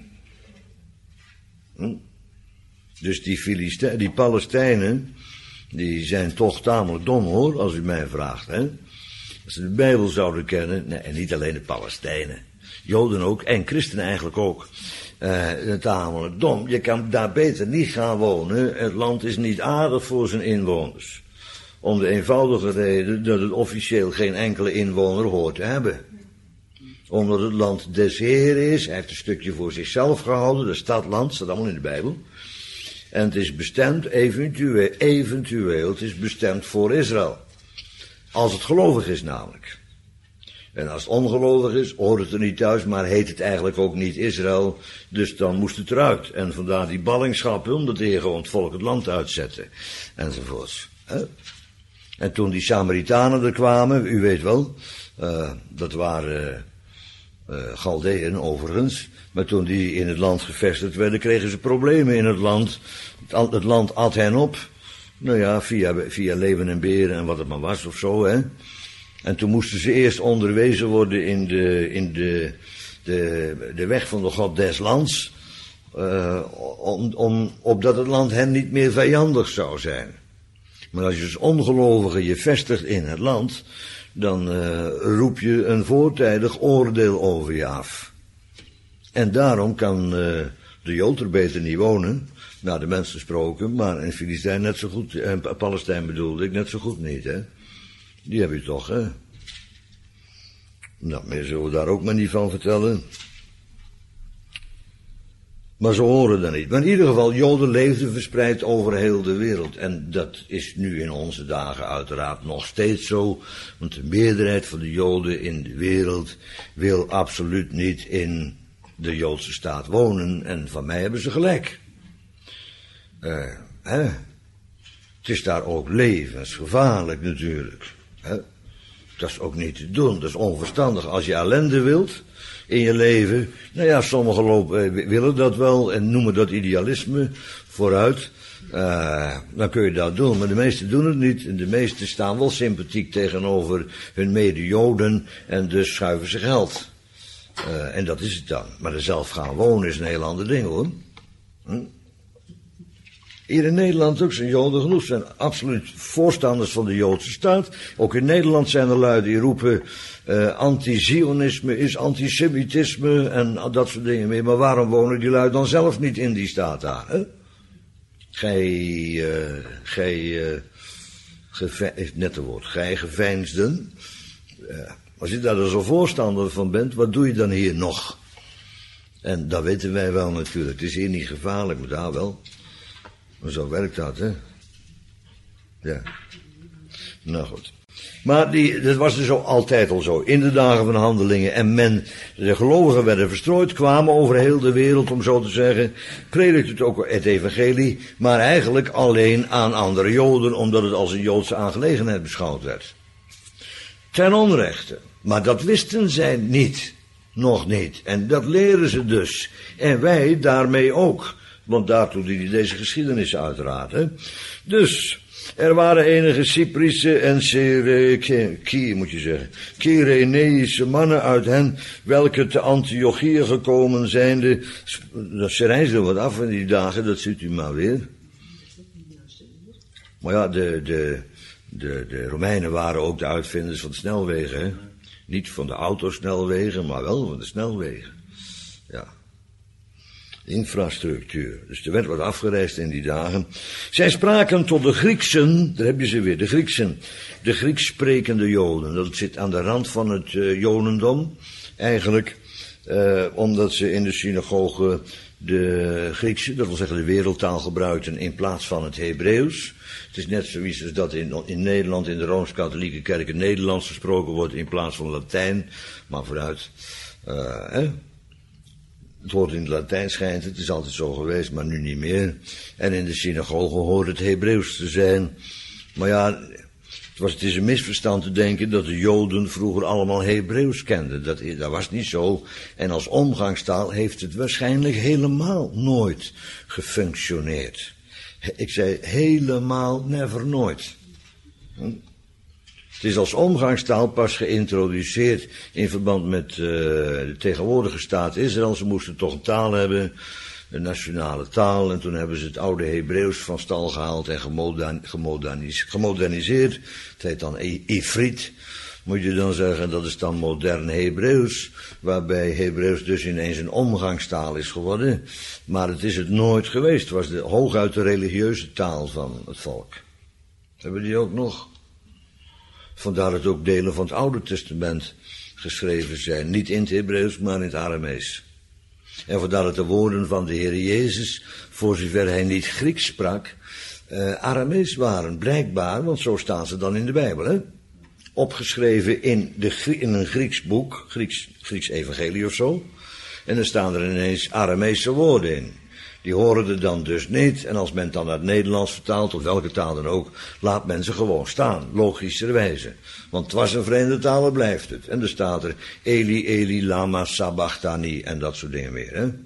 Hm? Dus die Filistijnen, die Palestijnen, die zijn toch tamelijk dom hoor, als u mij vraagt, hè. Als ze de Bijbel zouden kennen, nee, en niet alleen de Palestijnen, Joden ook, en christenen eigenlijk ook. Uh, tamelijk dom. Je kan daar beter niet gaan wonen. Het land is niet aardig voor zijn inwoners. Om de eenvoudige reden dat het officieel geen enkele inwoner hoort te hebben. Omdat het land des Heeren is. Hij heeft een stukje voor zichzelf gehouden. De stadland, staat allemaal in de Bijbel. En het is bestemd, eventueel, eventueel, het is bestemd voor Israël. Als het gelovig is namelijk. En als het ongelovig is, hoort het er niet thuis, maar heet het eigenlijk ook niet Israël. Dus dan moest het eruit. En vandaar die ballingschap, omdat de Heer gewoon het volk het land uitzette. Enzovoorts. En toen die Samaritanen er kwamen, u weet wel, uh, dat waren uh, Galdeën overigens. Maar toen die in het land gevestigd werden, kregen ze problemen in het land. Het, het land at hen op. Nou ja, via, via leven en beren en wat het maar was of zo, hè. En toen moesten ze eerst onderwezen worden in de, in de, de, de weg van de God des lands. Uh, om, om, opdat het land hen niet meer vijandig zou zijn. Maar als je als ongelovige je vestigt in het land, dan uh, roep je een voortijdig oordeel over je af. En daarom kan uh, de Jood er beter niet wonen, naar de mens gesproken, maar in Filistijn net zo goed, en Palestijn bedoelde ik net zo goed niet, hè. Die heb je toch, hè. Nou, meer zullen we daar ook maar niet van vertellen. Maar ze horen dat niet. Maar in ieder geval, Joden leefden verspreid over heel de wereld. En dat is nu in onze dagen uiteraard nog steeds zo. Want de meerderheid van de Joden in de wereld wil absoluut niet in de Joodse staat wonen. En van mij hebben ze gelijk. Uh, hè? Het is daar ook levensgevaarlijk natuurlijk. Hè? Dat is ook niet te doen. Dat is onverstandig. Als je ellende wilt in je leven, nou ja, sommigen lopen, willen dat wel en noemen dat idealisme vooruit. Uh, dan kun je dat doen, maar de meesten doen het niet. En de meesten staan wel sympathiek tegenover hun mede-Joden en dus schuiven ze geld. Uh, en dat is het dan. Maar er zelf gaan wonen is een heel ander ding, hoor. Hm? Hier in Nederland ook zijn Joden genoeg, zijn absoluut voorstanders van de Joodse staat. Ook in Nederland zijn er lui die roepen, uh, anti-Zionisme is antisemitisme en dat soort dingen meer. Maar waarom wonen die lui dan zelf niet in die staat daar, hè? Gij, uh, gij, uh, geve- net een woord, gij geveinsden. Uh, als je daar dus een voorstander van bent, wat doe je dan hier nog? En dat weten wij wel natuurlijk, het is hier niet gevaarlijk, maar daar wel. Maar zo werkt dat, hè? Ja. Nou goed. Maar die, dat was dus altijd al zo. In de dagen van de Handelingen. En men, de gelovigen werden verstrooid, kwamen over heel de wereld, om zo te zeggen. Predikte het ook het evangelie, maar eigenlijk alleen aan andere Joden, omdat het als een Joodse aangelegenheid beschouwd werd. Ten onrechte. Maar dat wisten zij niet. Nog niet. En dat leren ze dus. En wij daarmee ook. Want daartoe die deze geschiedenis uiteraard, hè. Dus, er waren enige Cyprische en Cyre, moet je zeggen, Cyreneïsche mannen uit hen, welke te Antiochië gekomen zijnde. Ze reisden wat af in die dagen, dat ziet u maar weer. Maar ja, de, de, de, de Romeinen waren ook de uitvinders van de snelwegen, hè. Niet van de autosnelwegen, maar wel van de snelwegen. Ja. Infrastructuur. Dus er werd wat afgereisd in die dagen. Zij spraken tot de Grieksen, daar heb je ze weer, de Grieksen. De Grieks sprekende Joden. Dat zit aan de rand van het uh, Jodendom, eigenlijk. Uh, omdat ze in de synagoge de Griekse, dat wil zeggen de wereldtaal gebruikten in plaats van het Hebreeuws. Het is net zoiets als dat in, in Nederland, in de Rooms-Katholieke Kerk, het Nederlands gesproken wordt in plaats van Latijn. Maar vooruit, uh, hè. Het woord in het Latijn schijnt, het is altijd zo geweest, maar nu niet meer. En in de synagoge hoort het Hebreeuws te zijn. Maar ja, het, was, het is een misverstand te denken dat de Joden vroeger allemaal Hebreeuws kenden. Dat, dat was niet zo. En als omgangstaal heeft het waarschijnlijk helemaal nooit gefunctioneerd. Ik zei helemaal never nooit. Hm? Het is als omgangstaal pas geïntroduceerd in verband met uh, de tegenwoordige staat Israël. Ze moesten toch een taal hebben, een nationale taal. En toen hebben ze het oude Hebreeuws van stal gehaald en gemodern, gemodernis, gemoderniseerd. Het heet dan Ifrit, moet je dan zeggen. Dat is dan modern Hebreeuws, waarbij Hebreeuws dus ineens een omgangstaal is geworden. Maar het is het nooit geweest. Het was de, hooguit de religieuze taal van het volk. Hebben die ook nog? Vandaar dat ook delen van het Oude Testament geschreven zijn. Niet in het Hebreeuws, maar in het Aramees. En vandaar dat de woorden van de Heer Jezus, voor zover hij niet Grieks sprak, uh, Aramees waren. Blijkbaar, want zo staan ze dan in de Bijbel, hè. Opgeschreven in, de, in een Grieks boek, Grieks, Grieks evangelie of zo. En dan staan er ineens Arameese woorden in. Die horen er dan dus niet. En als men het dan naar het Nederlands vertaalt, of welke taal dan ook, laat men ze gewoon staan, logischerwijze. Want het was een vreemde taal, wat blijft het. En er staat er Eli, Eli, lama sabachthani en dat soort dingen meer, hè.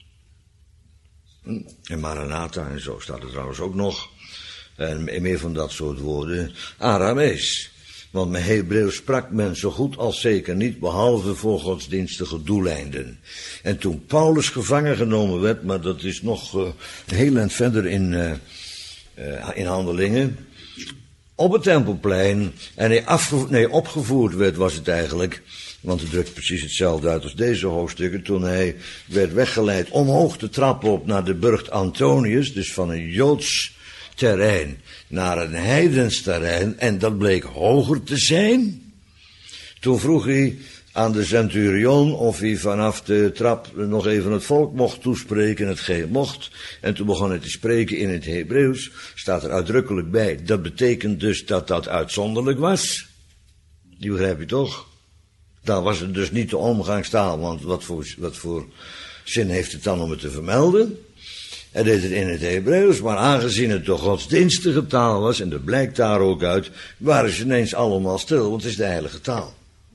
En Maranatha en zo staat er trouwens ook nog. En meer van dat soort woorden. Aramees. Want met Hebreeuws sprak men zo goed als zeker niet, behalve voor godsdienstige doeleinden. En toen Paulus gevangen genomen werd, maar dat is nog uh, een heel eind verder in, uh, uh, in Handelingen, op het Tempelplein, en hij afge- nee, opgevoerd werd was het eigenlijk, want het drukt precies hetzelfde uit als deze hoofdstukken, toen hij werd weggeleid omhoog de trap op naar de burcht Antonius, dus van een Joods terrein naar een heidens terrein, en dat bleek hoger te zijn. Toen vroeg hij aan de centurion of hij vanaf de trap nog even het volk mocht toespreken, hetgeen mocht. En toen begon hij te spreken in het Hebreeuws, staat er uitdrukkelijk bij. Dat betekent dus dat dat uitzonderlijk was. Die begrijp je toch? Dan was het dus niet de omgangstaal, want wat voor, wat voor zin heeft het dan om het te vermelden? Hij deed het in het Hebreeuws, maar aangezien het de godsdienstige taal was, en dat blijkt daar ook uit, waren ze ineens allemaal stil, want het is de heilige taal.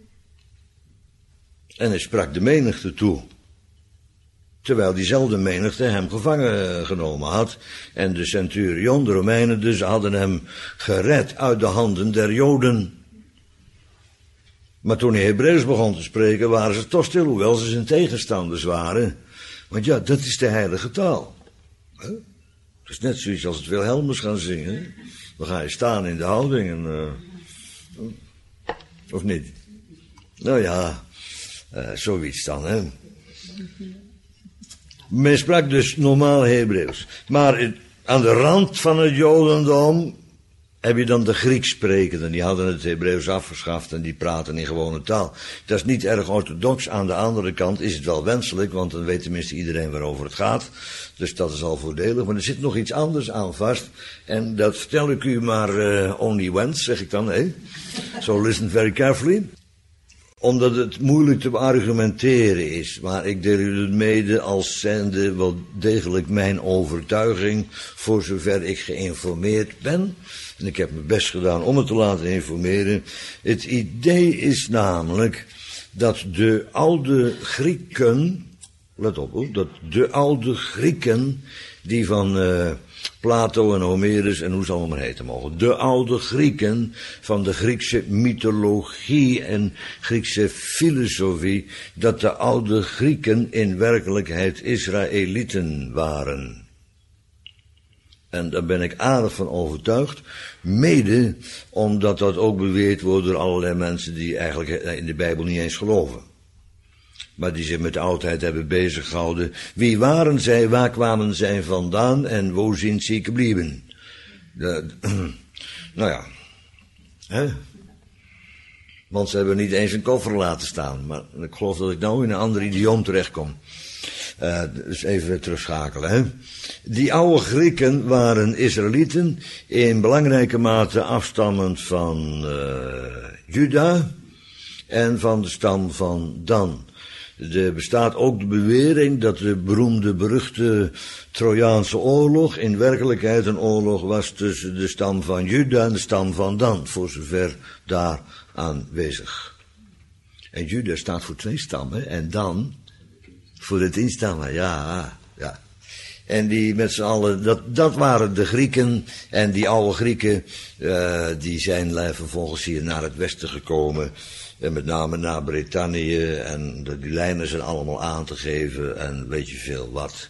En hij sprak de menigte toe. Terwijl diezelfde menigte hem gevangen genomen had. En de centurion, de Romeinen dus, hadden hem gered uit de handen der Joden. Maar toen hij Hebreeuws begon te spreken, waren ze toch stil, hoewel ze zijn tegenstanders waren. Want ja, dat is de heilige taal. Huh? Het is net zoiets als het Wilhelmus gaan zingen. Dan ga je staan in de houding en... Uh, of niet? Nou ja, uh, zoiets dan, hè. Men sprak dus normaal Hebreeuws. Maar aan de rand van het Jodendom heb je dan de Grieks sprekenden. Die hadden het Hebreeuws afgeschaft en die praten in gewone taal. Dat is niet erg orthodox. Aan de andere kant is het wel wenselijk, want dan weet tenminste iedereen waarover het gaat. Dus dat is al voordelig. Maar er zit nog iets anders aan vast. En dat vertel ik u maar uh, only once, zeg ik dan. Hey? So listen very carefully. Omdat het moeilijk te beargumenteren is. Maar ik deel u het mede als zijnde wel degelijk mijn overtuiging, voor zover ik geïnformeerd ben. En ik heb mijn best gedaan om het te laten informeren. Het idee is namelijk dat de oude Grieken, let op hoor, dat de oude Grieken, die van uh, Plato en Homerus en hoe ze allemaal maar heten mogen, de oude Grieken van de Griekse mythologie en Griekse filosofie, dat de oude Grieken in werkelijkheid Israëlieten waren. En daar ben ik aardig van overtuigd, mede omdat dat ook beweerd wordt door allerlei mensen die eigenlijk in de Bijbel niet eens geloven. Maar die zich met de oudheid hebben bezig gehouden. Wie waren zij, waar kwamen zij vandaan en wo zijn ze gebleven? De, nou ja, hè? Want ze hebben niet eens een koffer laten staan. Maar ik geloof dat ik nou in een ander idioom terechtkom. Uh, dus even terugschakelen. Hè? Die oude Grieken waren Israëlieten, in belangrijke mate afstammend van uh, Juda en van de stam van Dan. Er bestaat ook de bewering dat de beroemde, beruchte Trojaanse oorlog in werkelijkheid een oorlog was tussen de stam van Juda en de stam van Dan, voor zover daar aanwezig. En Juda staat voor twee stammen en Dan voor de tien stammen, ja, ja. En die met z'n allen, dat, dat waren de Grieken. En die oude Grieken, uh, die zijn vervolgens hier naar het westen gekomen. En met name naar Brittannië. En de, die lijnen zijn allemaal aan te geven. En weet je veel wat.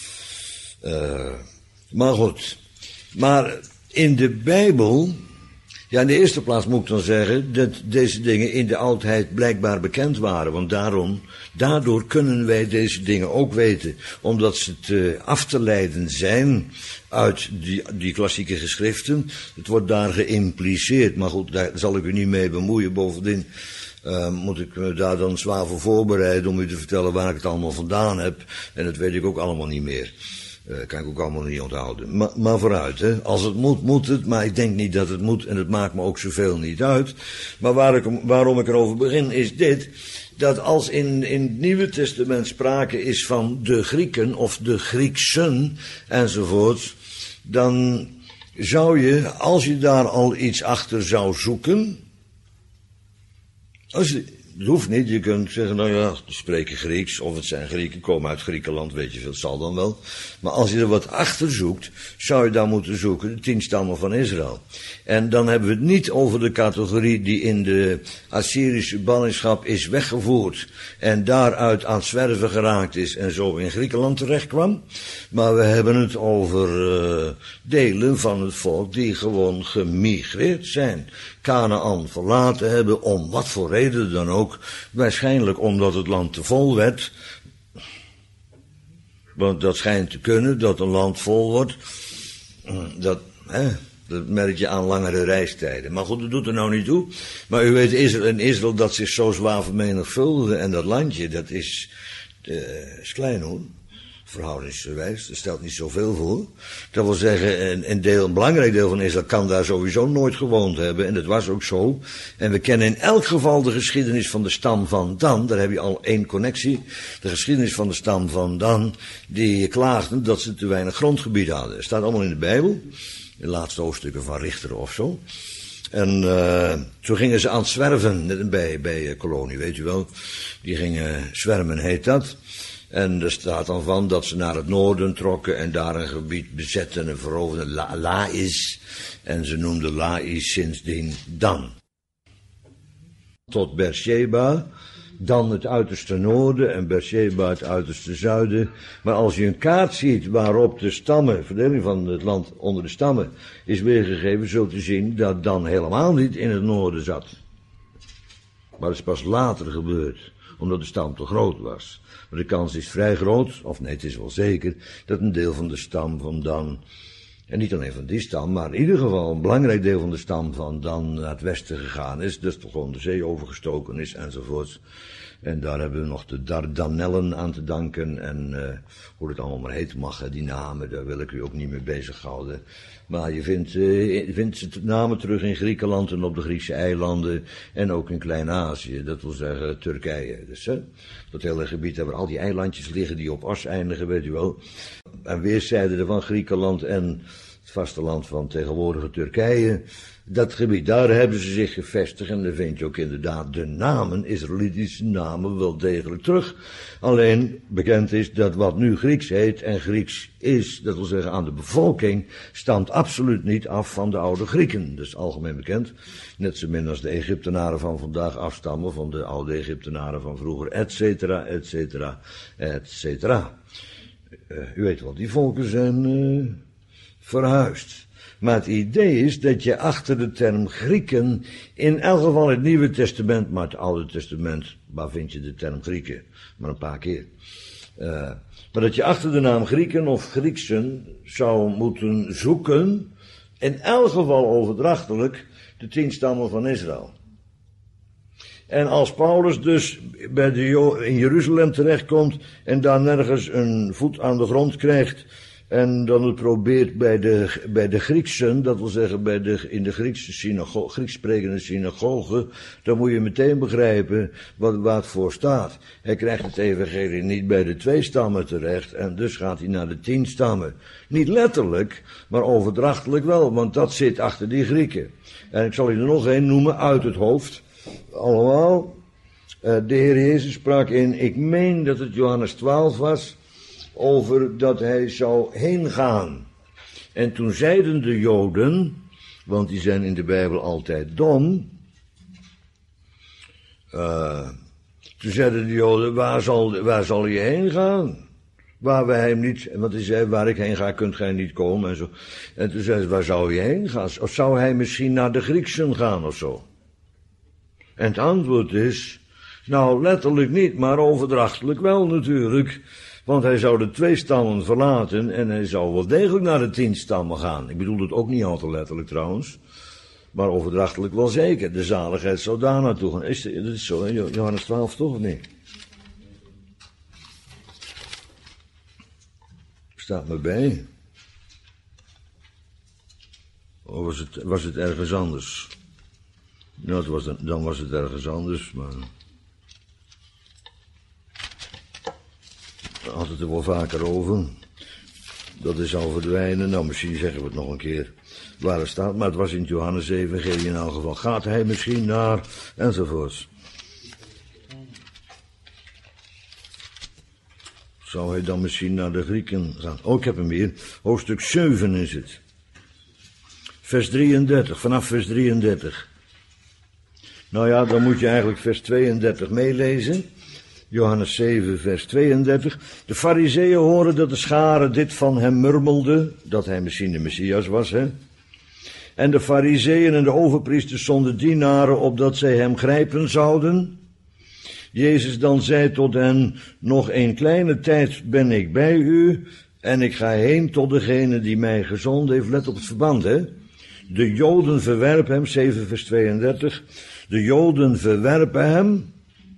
Uh, maar goed. Maar in de Bijbel... Ja, in de eerste plaats moet ik dan zeggen dat deze dingen in de oudheid blijkbaar bekend waren. Want daarom, daardoor kunnen wij deze dingen ook weten. Omdat ze te af te leiden zijn uit die, die klassieke geschriften. Het wordt daar geïmpliceerd. Maar goed, daar zal ik u niet mee bemoeien. Bovendien uh, moet ik me daar dan zwaar voor voorbereiden om u te vertellen waar ik het allemaal vandaan heb. En dat weet ik ook allemaal niet meer. Uh, kan ik ook allemaal niet onthouden. Maar, maar vooruit, hè. Als het moet, moet het. Maar ik denk niet dat het moet. En het maakt me ook zoveel niet uit. Maar waar ik, waarom ik erover begin is dit. Dat als in, in het Nieuwe Testament sprake is van de Grieken of de Grieksen enzovoort. Dan zou je, als je daar al iets achter zou zoeken. Als je, Het hoeft niet, je kunt zeggen, nou ja, die spreken Grieks, of het zijn Grieken, komen uit Griekenland, weet je veel, het zal dan wel. Maar als je er wat achter zoekt, zou je dan moeten zoeken, de tien stammen van Israël. En dan hebben we het niet over de categorie die in de Assyrische ballingschap is weggevoerd en daaruit aan het zwerven geraakt is en zo in Griekenland terecht kwam. Maar we hebben het over uh, delen van het volk die gewoon gemigreerd zijn. Kanaan verlaten hebben, om wat voor reden dan ook. Waarschijnlijk omdat het land te vol werd. Want dat schijnt te kunnen, dat een land vol wordt. Dat, hè, dat merk je aan langere reistijden. Maar goed, dat doet er nou niet toe. Maar u weet, Israël, in Israël dat zich zo zwaar vermenigvuldigde. En dat landje, dat is, uh, is klein hoor. Verhoudingsgewijs, dat stelt niet zoveel voor. Dat wil zeggen, een, een, deel, een belangrijk deel van Israël kan daar sowieso nooit gewoond hebben. En dat was ook zo. En we kennen in elk geval de geschiedenis van de stam van Dan. Daar heb je al één connectie. De geschiedenis van de stam van Dan. Die klaagden dat ze te weinig grondgebied hadden. Het staat allemaal in de Bijbel. De laatste hoofdstukken van Richter of zo. En uh, zo gingen ze aan het zwerven bij, bij kolonie, weet u wel. Die gingen zwermen, heet dat. En er staat dan van dat ze naar het noorden trokken en daar een gebied bezetten en veroverden, La- Lais. En ze noemden Lais sindsdien Dan. Tot Beersheba, dan het uiterste noorden en Beersheba het uiterste zuiden. Maar als je een kaart ziet waarop de stammen, verdeling van het land onder de stammen, is weergegeven, zult u zien dat Dan helemaal niet in het noorden zat. Maar dat is pas later gebeurd, omdat de stam te groot was. Maar de kans is vrij groot, of nee, het is wel zeker, dat een deel van de stam van Dan, en niet alleen van die stam, maar in ieder geval een belangrijk deel van de stam van Dan naar het westen gegaan is, dus toch gewoon de zee overgestoken is enzovoort. En daar hebben we nog de Dardanellen aan te danken en uh, hoe het allemaal maar heet mag, die namen, daar wil ik u ook niet mee bezighouden. Maar je vindt, uh, je vindt namen terug in Griekenland en op de Griekse eilanden en ook in Klein-Azië, dat wil zeggen Turkije. Dus hè, dat hele gebied waar al die eilandjes liggen die op as eindigen, weet u wel. En weerszijden van Griekenland en het vasteland van tegenwoordige Turkije. Dat gebied, daar hebben ze zich gevestigd en dan vind je ook inderdaad de namen, Israëlitische namen, wel degelijk terug. Alleen bekend is dat wat nu Grieks heet en Grieks is, dat wil zeggen aan de bevolking, stamt absoluut niet af van de oude Grieken. Dat is algemeen bekend. Net zo min als de Egyptenaren van vandaag afstammen van de oude Egyptenaren van vroeger, et cetera, et cetera, et cetera. Uh, u weet wel, die volken zijn uh, verhuisd. Maar het idee is dat je achter de term Grieken, in elk geval het Nieuwe Testament, maar het Oude Testament, waar vind je de term Grieken? Maar een paar keer. Uh, maar dat je achter de naam Grieken of Grieksen zou moeten zoeken, in elk geval overdrachtelijk, de tien stammen van Israël. En als Paulus dus bij de Jo- in Jeruzalem terechtkomt en daar nergens een voet aan de grond krijgt, en dan het probeert bij de, bij de Grieksen, dat wil zeggen bij de, in de Griekse synago, Grieks sprekende synagoge, dan moet je meteen begrijpen wat, waar het voor staat. Hij krijgt het evangelie niet bij de twee stammen terecht en dus gaat hij naar de tien stammen. Niet letterlijk, maar overdrachtelijk wel, want dat zit achter die Grieken. En ik zal je er nog één noemen uit het hoofd. Allemaal. Uh, de Heer Jezus sprak in, ik meen dat het Johannes twaalf was, over dat hij zou heen gaan. En toen zeiden de Joden, want die zijn in de Bijbel altijd dom, uh, toen zeiden de Joden, waar zal, waar zal je heen gaan? Waar wij hem niet, want hij zei, waar ik heen ga, kunt gij niet komen en zo. En toen zeiden ze, waar zou je heen gaan? Of zou hij misschien naar de Grieksen gaan of zo? En het antwoord is, nou letterlijk niet, maar overdrachtelijk wel natuurlijk. Want hij zou de twee stammen verlaten en hij zou wel degelijk naar de tien stammen gaan. Ik bedoel het ook niet al te letterlijk trouwens. Maar overdrachtelijk wel zeker. De zaligheid zou daar naartoe gaan. Is dat is zo, hè? Johannes twaalf toch of niet? Staat me bij. Of was het, was het ergens anders? Nou, het was dan, dan was het ergens anders, maar... We hadden het er wel vaker over. Dat is al verdwijnen. Nou, misschien zeggen we het nog een keer waar het staat. Maar het was in het Johannes evangelie in elk geval. Gaat hij misschien naar... enzovoorts. zou hij dan misschien naar de Grieken gaan? Oh, ik heb hem weer. Hoofdstuk zeven is het. Vers drieëndertig, vanaf vers drieëndertig. Nou ja, dan moet je eigenlijk vers tweeëndertig meelezen. Johannes zeven, vers tweeëndertig. De Farizeeën horen dat de schare dit van hem murmelde, dat hij misschien de Messias was, hè. En de Farizeeën en de overpriesters zonden dienaren opdat zij hem grijpen zouden. Jezus dan zei tot hen, nog een kleine tijd ben ik bij u, en ik ga heen tot degene die mij gezonden heeft. Let op het verband, hè. De Joden verwerpen hem, zeven vers tweeëndertig. De Joden verwerpen hem.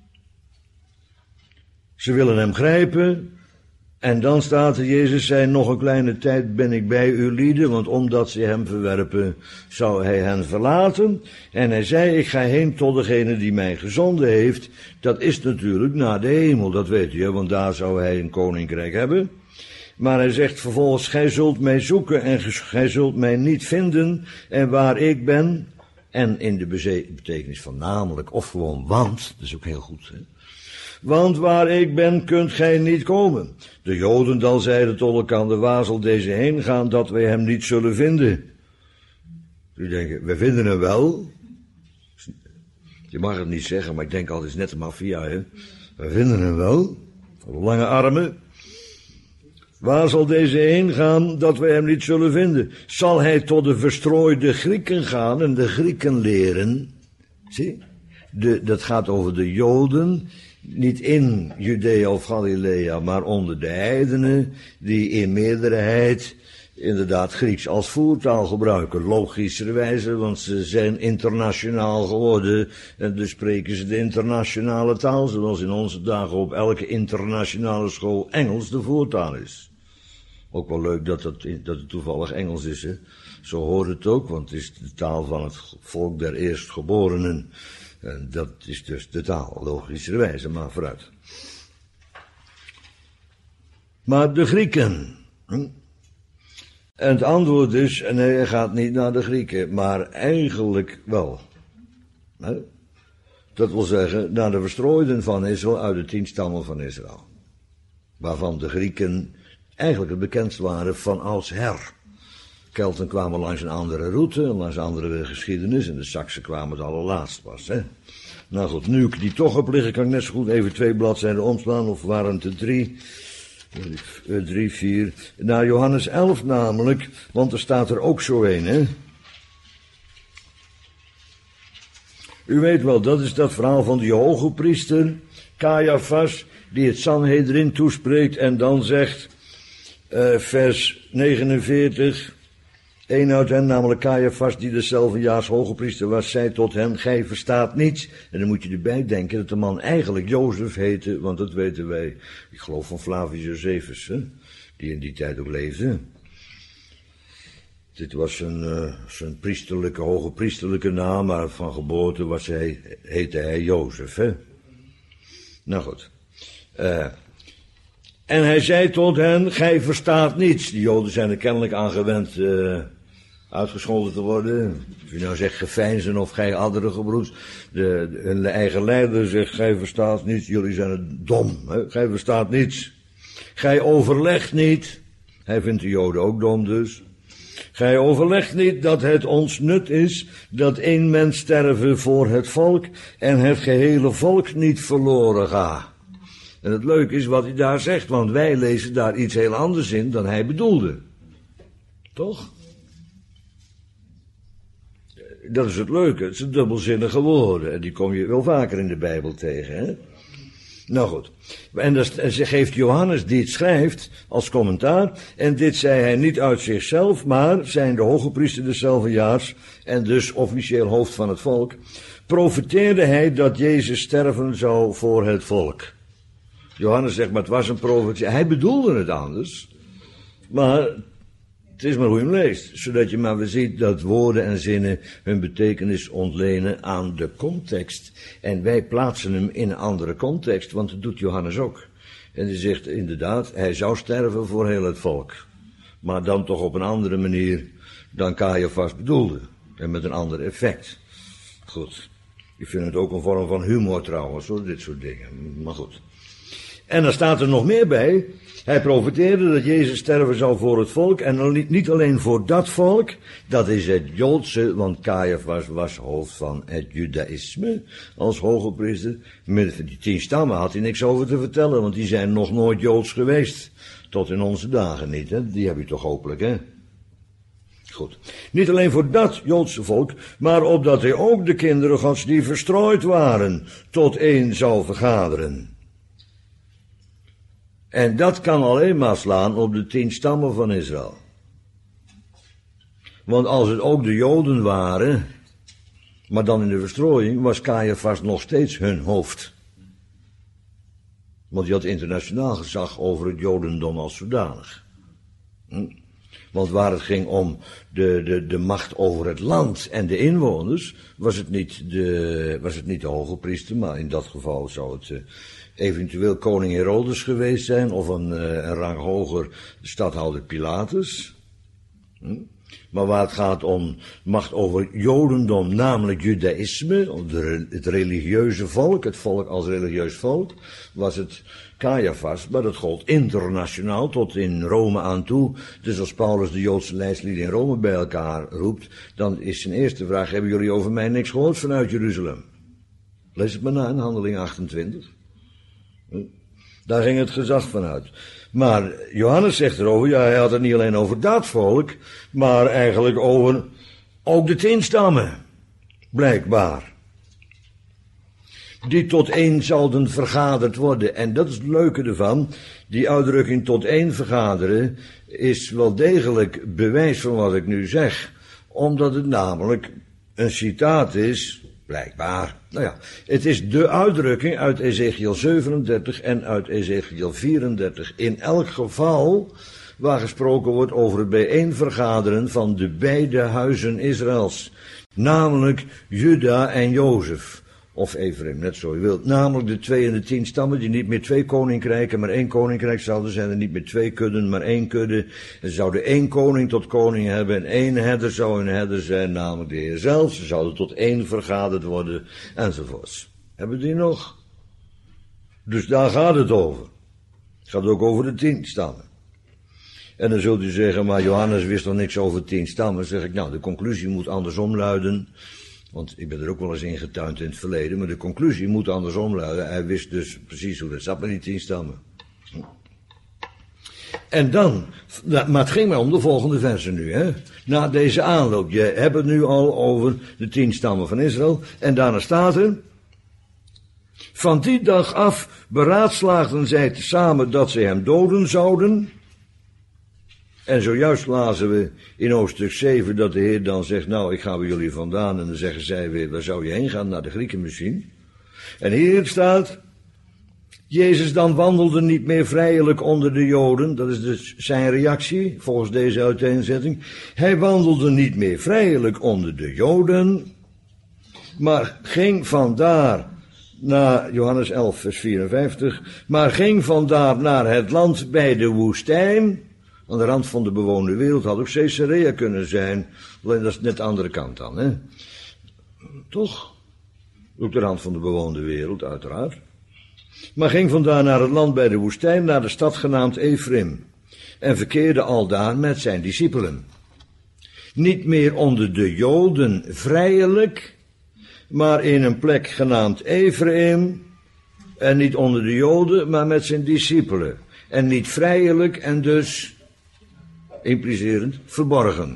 Ze willen hem grijpen. En dan staat er, Jezus zei, nog een kleine tijd ben ik bij u lieden, want omdat ze hem verwerpen, zou hij hen verlaten. En hij zei, ik ga heen tot degene die mij gezonden heeft. Dat is natuurlijk naar de hemel, dat weet u, want daar zou hij een koninkrijk hebben. Maar hij zegt vervolgens, gij zult mij zoeken en gij zult mij niet vinden. En waar ik ben, en in de betekenis van namelijk, of gewoon want, dat is ook heel goed, hè. Want waar ik ben, kunt gij niet komen. De Joden dan zeiden tot elkaar, waar zal deze heen gaan, dat wij hem niet zullen vinden? Die denken, we vinden hem wel. Je mag het niet zeggen, maar ik denk altijd, het is net de maffia, hè. We vinden hem wel. Lange armen. Waar zal deze heen gaan, dat wij hem niet zullen vinden? Zal hij tot de verstrooide Grieken gaan en de Grieken leren? Zie, de, dat gaat over de Joden, niet in Judea of Galilea, maar onder de heidenen, die in meerderheid inderdaad Grieks als voertaal gebruiken. Logischerwijze, want ze zijn internationaal geworden en dus spreken ze de internationale taal, zoals in onze dagen op elke internationale school Engels de voertaal is. Ook wel leuk dat het, dat het toevallig Engels is, hè. Zo hoort het ook, want het is de taal van het volk der eerstgeborenen. En dat is dus de taal, logischerwijze, maar vooruit. Maar de Grieken. Hm? En het antwoord is, nee, hij gaat niet naar de Grieken, maar eigenlijk wel. Hè? Dat wil zeggen, naar de verstrooiden van Israël uit de tien stammen van Israël. Waarvan de Grieken eigenlijk het bekendst waren van oudsher. Kelten kwamen langs een andere route, langs een andere geschiedenis, en de Saksen kwamen het allerlaatst pas, hè. Nou goed, nu ik die toch heb liggen, kan ik net zo goed even twee bladzijden omslaan, of waren het er drie, drie, vier, naar Johannes elf namelijk, want er staat er ook zo een, hè. U weet wel, dat is dat verhaal van die hoge priester, Caiaphas, die het Sanhedrin toespreekt en dan zegt, uh, vers negenenveertig, een uit hen, namelijk Caiaphas, die dezelfde jaars hoge priester was, zei tot hen, gij verstaat niets. En dan moet je erbij denken dat de man eigenlijk Jozef heette, want dat weten wij, ik geloof van Flavius Josephus, hè, die in die tijd ook leefde. Dit was zijn, uh, zijn priesterlijke, hoge priesterlijke naam, maar van geboorte was hij, heette hij Jozef, hè. Nou goed. Uh, en hij zei tot hen, gij verstaat niets. Die Joden zijn er kennelijk aan gewend uh, uitgescholden te worden. Of je nou zegt geveinzen of gij andere gebroeds. De, de, hun eigen leider zegt, gij verstaat niets, jullie zijn het dom. Hè? Gij verstaat niets. Gij overlegt niet. Hij vindt de Joden ook dom dus. Gij overlegt niet dat het ons nut is dat één mens sterven voor het volk en het gehele volk niet verloren gaat. En het leuke is wat hij daar zegt, want wij lezen daar iets heel anders in dan hij bedoelde. Toch? Dat is het leuke, het zijn dubbelzinnige woorden en die kom je wel vaker in de Bijbel tegen, hè? Nou goed, en dat geeft Johannes die het schrijft als commentaar, en dit zei hij niet uit zichzelf, maar zijn de hoge priester deszelfde jaars, en dus officieel hoofd van het volk, profeteerde hij dat Jezus sterven zou voor het volk. Johannes zegt, maar het was een profetie, hij bedoelde het anders, maar het is maar hoe je hem leest, zodat je maar weer ziet dat woorden en zinnen hun betekenis ontlenen aan de context. En wij plaatsen hem in een andere context, want dat doet Johannes ook. En hij zegt inderdaad, hij zou sterven voor heel het volk. Maar dan toch op een andere manier dan Caiaphas bedoelde. En met een ander effect. Goed. Ik vind het ook een vorm van humor trouwens, hoor, dit soort dingen. Maar goed. En dan staat er nog meer bij. Hij profeteerde dat Jezus sterven zou voor het volk. En niet alleen voor dat volk. Dat is het Joodse, want Caiaphas was hoofd van het Judaïsme. Als hogepriester. Met die tien stammen had hij niks over te vertellen. Want die zijn nog nooit Joods geweest. Tot in onze dagen niet, hè. Die heb je toch hopelijk, hè. Goed. Niet alleen voor dat Joodse volk, maar opdat hij ook de kinderen Gods die verstrooid waren, tot één zou vergaderen. En dat kan alleen maar slaan op de tien stammen van Israël. Want als het ook de Joden waren, maar dan in de verstrooiing, was Caiaphas nog steeds hun hoofd. Want die had internationaal gezag over het Jodendom als zodanig. Hm? Want waar het ging om de, de, de macht over het land en de inwoners, was het niet de, was het niet de hoge priester, maar in dat geval zou het uh, eventueel koning Herodes geweest zijn, of een, uh, een rang hoger stadhouder Pilatus. Hm? Maar waar het gaat om macht over Jodendom, namelijk Judaïsme, de, het religieuze volk, het volk als religieus volk, was het Caiaphas, maar dat gold internationaal tot in Rome aan toe. Dus als Paulus de Joodse leidslieden in Rome bij elkaar roept, dan is zijn eerste vraag: hebben jullie over mij niks gehoord vanuit Jeruzalem? Lees het maar na in Handelingen achtentwintig. Daar ging het gezag vanuit. Maar Johannes zegt erover, ja, hij had het niet alleen over dat volk, maar eigenlijk over ook de tien stammen, blijkbaar. Die tot één zouden vergaderd worden. En dat is het leuke ervan. Die uitdrukking tot één vergaderen is wel degelijk bewijs van wat ik nu zeg. Omdat het namelijk een citaat is, blijkbaar. Nou ja, het is de uitdrukking uit Ezekiel zevenendertig en uit Ezekiel vierendertig. In elk geval waar gesproken wordt over het bijeenvergaderen van de beide huizen Israëls. Namelijk Juda en Jozef. Of Ephraim, net zo je wilt. Namelijk de twee en de tien stammen die niet meer twee koninkrijken, maar één koninkrijk zouden zijn. En niet meer twee kudden, maar één kudde. Ze zouden één koning tot koning hebben. En één herder zou een herder zijn, namelijk de Heer zelf. Ze zouden tot één vergaderd worden, enzovoorts. Hebben we die nog? Dus daar gaat het over. Het gaat ook over de tien stammen. En dan zult u zeggen, maar Johannes wist nog niks over tien stammen. Dan zeg ik, nou, de conclusie moet andersom luiden. Want ik ben er ook wel eens in getuind in het verleden, maar de conclusie moet andersom luiden. Hij wist dus precies hoe dat zat met die tien stammen. En dan, maar het ging maar om de volgende versen nu, hè. Na deze aanloop, je hebt het nu al over de tien stammen van Israël. En daarna staat er: van die dag af beraadslaagden zij tezamen dat ze hem doden zouden. En zojuist lazen we in hoofdstuk zeven dat de Heer dan zegt, nou, ik ga bij jullie vandaan. En dan zeggen zij weer, waar zou je heen gaan? Naar de Grieken misschien. En hier staat, Jezus dan wandelde niet meer vrijelijk onder de Joden. Dat is dus zijn reactie, volgens deze uiteenzetting. Hij wandelde niet meer vrijelijk onder de Joden, maar ging vandaar naar, Johannes elf vers vierenvijftig, maar ging vandaar naar het land bij de woestijn. Aan de rand van de bewoonde wereld had ook Caesarea kunnen zijn. Alleen dat is net de andere kant dan, hè. Toch? Ook de rand van de bewoonde wereld, uiteraard. Maar ging vandaar naar het land bij de woestijn, naar de stad genaamd Ephraim. En verkeerde aldaar met zijn discipelen. Niet meer onder de Joden vrijelijk, maar in een plek genaamd Ephraim. En niet onder de Joden, maar met zijn discipelen. En niet vrijelijk en dus implicerend verborgen.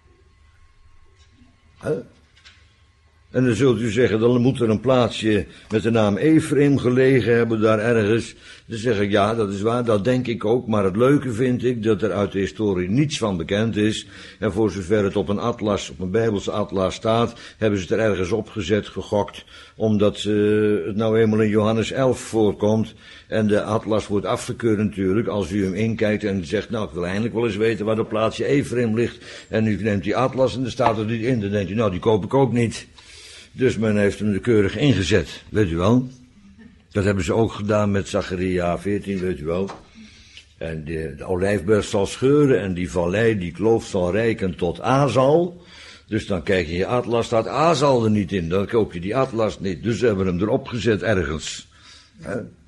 Huh? En dan zult u zeggen, dan moet er een plaatsje met de naam Ephraim gelegen hebben daar ergens. Dan zeg ik, ja, dat is waar, dat denk ik ook. Maar het leuke vind ik dat er uit de historie niets van bekend is. En voor zover het op een atlas, op een Bijbelse atlas staat, hebben ze het er ergens opgezet, gegokt. Omdat uh, het nou eenmaal in Johannes elf voorkomt. En de atlas wordt afgekeurd natuurlijk, als u hem inkijkt en zegt, nou, ik wil eindelijk wel eens weten waar dat plaatsje Ephraim ligt. En u neemt die atlas en er staat er niet in. Dan denkt u, nou, die koop ik ook niet. Dus men heeft hem er keurig ingezet, weet u wel. Dat hebben ze ook gedaan met Zacharia veertien, weet u wel. En de, de olijfberg zal scheuren en die vallei, die kloof zal reiken tot Azal. Dus dan kijk je je atlas, staat Azal er niet in, dan koop je die atlas niet. Dus ze hebben hem erop gezet ergens. He?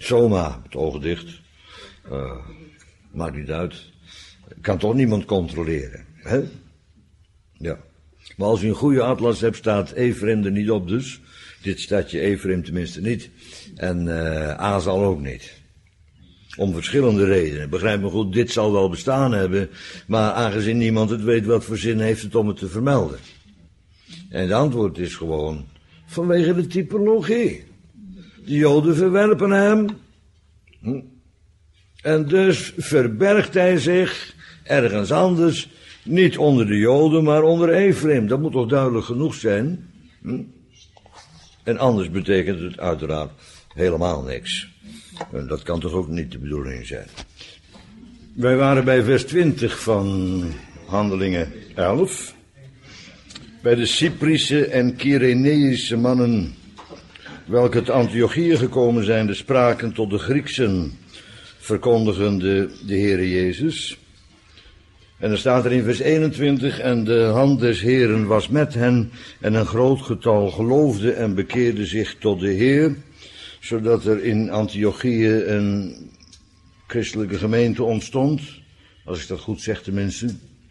Zomaar, met ogen dicht. Uh, maakt niet uit. Kan toch niemand controleren, hè? Ja. Maar als u een goede atlas hebt, staat Efraim er niet op dus. Dit stadje Efraim tenminste niet. En uh, Azal ook niet. Om verschillende redenen. Begrijp me goed, dit zal wel bestaan hebben. Maar aangezien niemand het weet, wat voor zin heeft het om het te vermelden? En het antwoord is gewoon vanwege de typologie. De Joden verwerpen hem. Hm. En dus verbergt hij zich ergens anders. Niet onder de Joden, maar onder Efraim. Dat moet toch duidelijk genoeg zijn? Hm? En anders betekent het uiteraard helemaal niks. En dat kan toch ook niet de bedoeling zijn. Wij waren bij vers twintig van Handelingen elf. Bij de Cyprische en Kyreneïsche mannen, welke te Antiochië gekomen zijn, de spraken tot de Grieksen, verkondigende de Heere Jezus. En dan staat er in vers eenentwintig, en de hand des Heeren was met hen, en een groot getal geloofde en bekeerde zich tot de Heer, zodat er in Antiochië een christelijke gemeente ontstond, als ik dat goed zeg tenminste.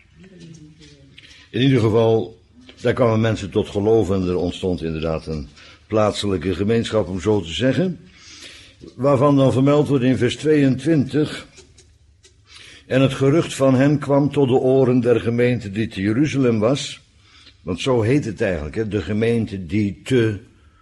In ieder geval, daar kwamen mensen tot geloof en er ontstond inderdaad een plaatselijke gemeenschap, om zo te zeggen, waarvan dan vermeld wordt in vers tweeëntwintig... En het gerucht van hem kwam tot de oren der gemeente die te Jeruzalem was. Want zo heet het eigenlijk, hè? De gemeente die te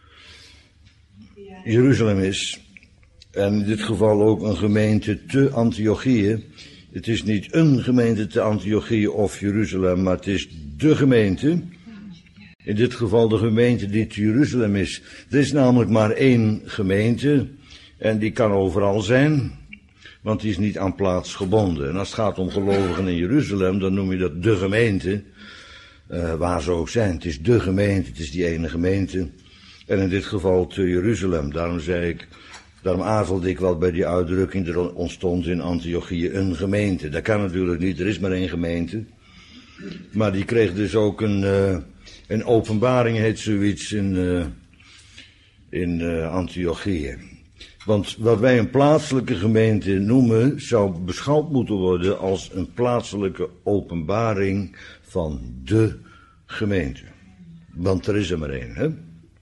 Jeruzalem is. En in dit geval ook een gemeente te Antiochië. Het is niet een gemeente te Antiochië of Jeruzalem, maar het is de gemeente. In dit geval de gemeente die te Jeruzalem is. Er is namelijk maar één gemeente en die kan overal zijn. Want die is niet aan plaats gebonden. En als het gaat om gelovigen in Jeruzalem, dan noem je dat de gemeente. Uh, waar ze ook zijn. Het is de gemeente, het is die ene gemeente. En in dit geval te Jeruzalem. Daarom zei ik, daarom aarzelde ik wat bij die uitdrukking. Er ontstond in Antiochië een gemeente. Dat kan natuurlijk niet, er is maar één gemeente. Maar die kreeg dus ook een, uh, een openbaring, heet zoiets, in, uh, in uh, Antiochië. Want wat wij een plaatselijke gemeente noemen, zou beschouwd moeten worden als een plaatselijke openbaring van de gemeente. Want er is er maar één, hè?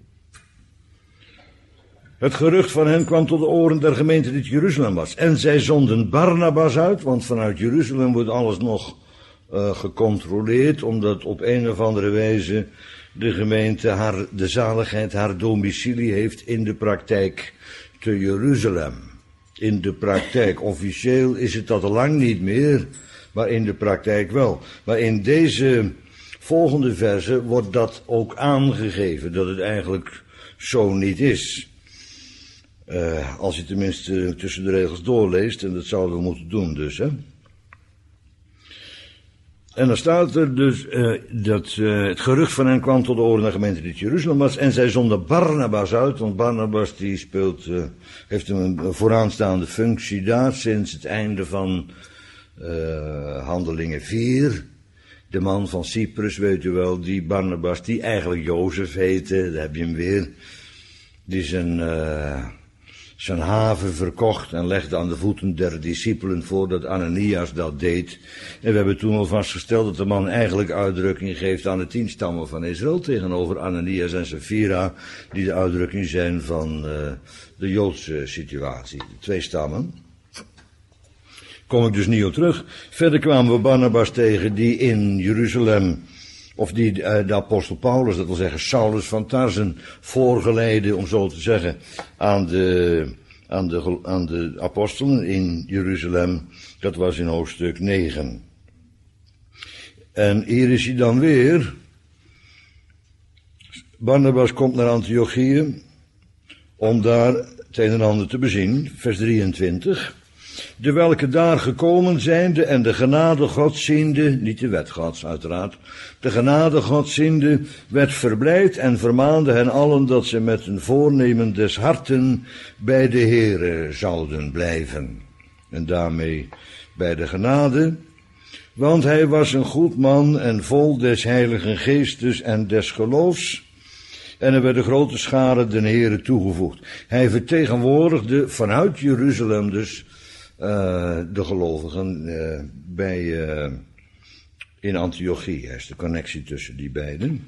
Het gerucht van hen kwam tot de oren der gemeente die Jeruzalem was. En zij zonden Barnabas uit, want vanuit Jeruzalem wordt alles nog uh, gecontroleerd, omdat op een of andere wijze de gemeente haar, de zaligheid haar domicilie heeft in de praktijk te Jeruzalem. In de praktijk. Officieel is het dat al lang niet meer, maar in de praktijk wel. Maar in deze volgende verse wordt dat ook aangegeven, dat het eigenlijk zo niet is. Uh, als je tenminste tussen de regels doorleest, en dat zouden we moeten doen dus, hè. En dan staat er dus uh, dat uh, het gerucht van hen kwam tot de oren der gemeente die Jeruzalem was. En zij zonden Barnabas uit, want Barnabas die speelt, uh, heeft een vooraanstaande functie daar sinds het einde van uh, Handelingen vier. De man van Cyprus, weet u wel, die Barnabas, die eigenlijk Jozef heette, daar heb je hem weer. Die zijn, uh, zijn haven verkocht en legde aan de voeten der discipelen voor dat Ananias dat deed. En we hebben toen al vastgesteld dat de man eigenlijk uitdrukking geeft aan de tien stammen van Israël tegenover Ananias en Sapphira, die de uitdrukking zijn van uh, de Joodse situatie. De twee stammen. Kom ik dus niet op terug. Verder kwamen we Barnabas tegen die in Jeruzalem, of die uh, de apostel Paulus, dat wil zeggen Saulus van Tarsen, voorgeleide, om zo te zeggen, aan de, aan de, aan de apostelen in Jeruzalem. Dat was in hoofdstuk negen. En hier is hij dan weer. Barnabas komt naar Antiochië om daar het een en ander te bezien, vers drieëntwintig. De welke daar gekomen zijnde en de genade God ziende, niet de wet Gods uiteraard, de genade God ziende, werd verblijd en vermaande hen allen dat ze met een voornemen des harten bij de Heere zouden blijven. En daarmee bij de genade, want hij was een goed man en vol des Heiligen Geestes en des geloofs, En er werden grote scharen den Heere toegevoegd. Hij vertegenwoordigde vanuit Jeruzalem dus uh, de gelovigen uh, bij, uh, in Antiochië. Hij is de connectie tussen die beiden.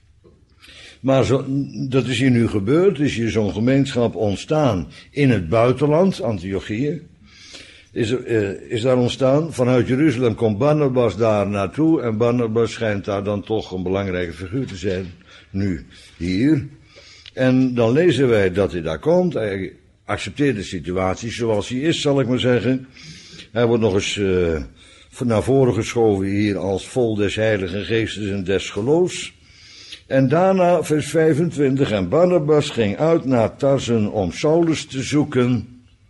Maar zo, dat is hier nu gebeurd. Is hier zo'n gemeenschap ontstaan in het buitenland, Antiochië. Is, er, uh, is daar ontstaan. Vanuit Jeruzalem komt Barnabas daar naartoe. En Barnabas schijnt daar dan toch een belangrijke figuur te zijn. Nu hier. En dan lezen wij dat hij daar komt. Hij accepteert de situatie zoals hij is, zal ik maar zeggen. Hij wordt nog eens uh, naar voren geschoven hier als vol des Heiligen Geestes en des geloofs. En daarna, vers vijfentwintig, en Barnabas ging uit naar Tarsen om Saulus te zoeken.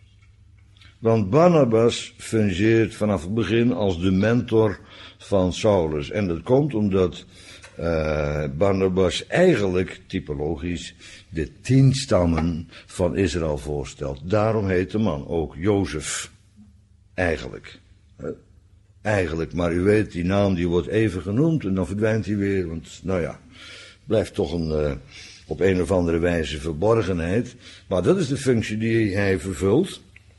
Want Barnabas fungeert vanaf het begin als de mentor van Saulus. En dat komt omdat uh, Barnabas eigenlijk, typologisch, de tien stammen van Israël voorstelt. Daarom heet de man ook Jozef. Eigenlijk. Uh, eigenlijk, maar u weet, die naam die wordt even genoemd en dan verdwijnt hij weer. Want, nou ja, blijft toch een, uh, op een of andere wijze verborgenheid. Maar dat is de functie die hij vervult.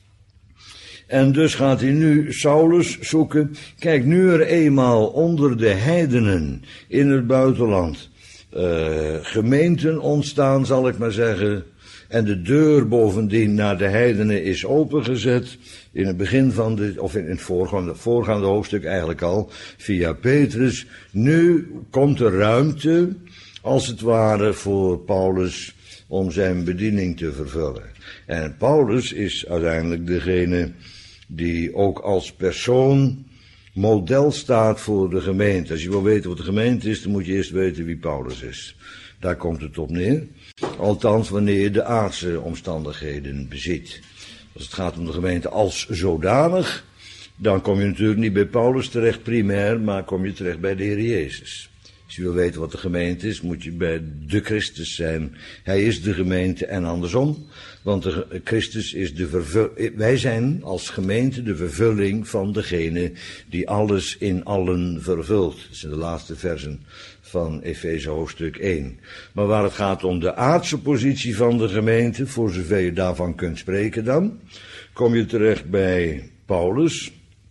En dus gaat hij nu Saulus zoeken. Kijk, nu er eenmaal onder de heidenen in het buitenland uh, gemeenten ontstaan, zal ik maar zeggen. En de deur bovendien naar de heidenen is opengezet. In het begin van de, of in het voorgaande, voorgaande hoofdstuk eigenlijk al, via Petrus. Nu komt er ruimte, als het ware, voor Paulus om zijn bediening te vervullen. En Paulus is uiteindelijk degene die ook als persoon model staat voor de gemeente. Als je wil weten wat de gemeente is, dan moet je eerst weten wie Paulus is. Daar komt het op neer. Althans, wanneer je de aardse omstandigheden beziet. Als het gaat om de gemeente als zodanig, dan kom je natuurlijk niet bij Paulus terecht primair, maar kom je terecht bij de Heer Jezus. Als je wil weten wat de gemeente is, moet je bij de Christus zijn. Hij is de gemeente en andersom. Want de Christus is de vervulling. Wij zijn als gemeente de vervulling van degene die alles in allen vervult. Dat zijn de laatste versen van Efeze hoofdstuk één. Maar waar het gaat om de aardse positie van de gemeente, voor zover je daarvan kunt spreken dan, kom je terecht bij Paulus.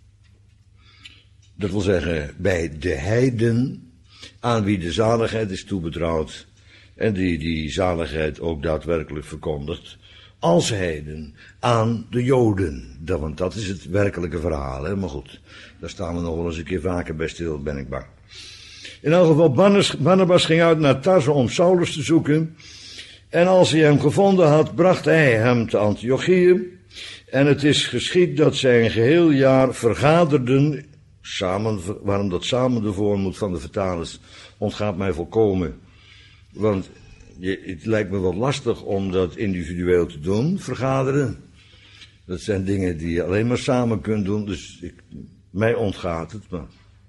Dat wil zeggen bij de heiden, aan wie de zaligheid is toebetrouwd en die die zaligheid ook daadwerkelijk verkondigt, als heiden aan de Joden. Dat, want dat is het werkelijke verhaal, hè? Maar goed, daar staan we nog wel eens een keer vaker bij stil, ben ik bang. In elk geval, Barnabas ging uit naar Tarsen om Saulus te zoeken, en als hij hem gevonden had, bracht hij hem te Antiochië, en het is geschied dat zij een geheel jaar vergaderden. Samen, waarom dat samen de vorm moet van de vertalers, ontgaat mij volkomen. Want je, het lijkt me wat lastig om dat individueel te doen, vergaderen. Dat zijn dingen die je alleen maar samen kunt doen, dus ik, mij ontgaat het. Maar.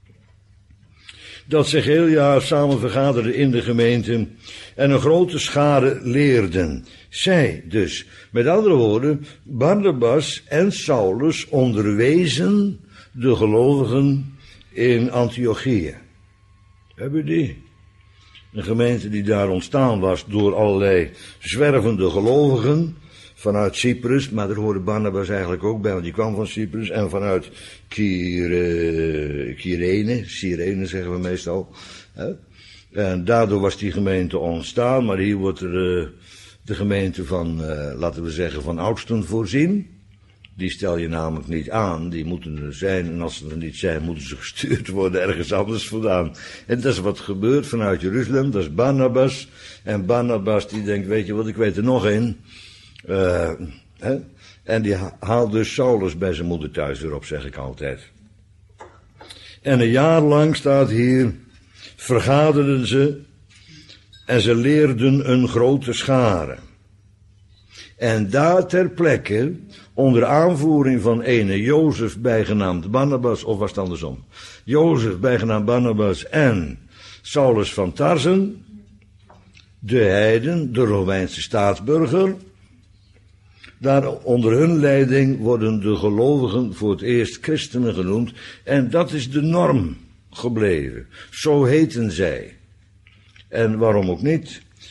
Dat zich heel jaar samen vergaderden in de gemeente en een grote schare leerden. Zij dus, met andere woorden, Barnabas en Saulus onderwezen de gelovigen in Antiochië. Hebben die? Een gemeente die daar ontstaan was door allerlei zwervende gelovigen vanuit Cyprus, maar daar hoorde Barnabas eigenlijk ook bij, want die kwam van Cyprus, en vanuit Kyrene, Kyrene, Cyrene zeggen we meestal. Hè? En daardoor was die gemeente ontstaan, maar hier wordt er uh, de gemeente van, uh, laten we zeggen, van oudsten voorzien. Die stel je namelijk niet aan, die moeten er zijn, en als ze er niet zijn, moeten ze gestuurd worden ergens anders vandaan. En dat is wat gebeurt vanuit Jeruzalem, dat is Barnabas. En Barnabas die denkt, weet je wat, ik weet er nog één. Uh, hè? En die haalt dus Saulus bij zijn moeder thuis weer op, zeg ik altijd. En een jaar lang staat hier, vergaderden ze en ze leerden een grote schare. En daar ter plekke, onder aanvoering van ene Jozef bijgenaamd Barnabas, of was het andersom? Jozef bijgenaamd Barnabas en Saulus van Tarsen, de heiden, de Romeinse staatsburger. Daar onder hun leiding worden de gelovigen voor het eerst christenen genoemd. En dat is de norm gebleven. Zo heten zij. En waarom ook niet?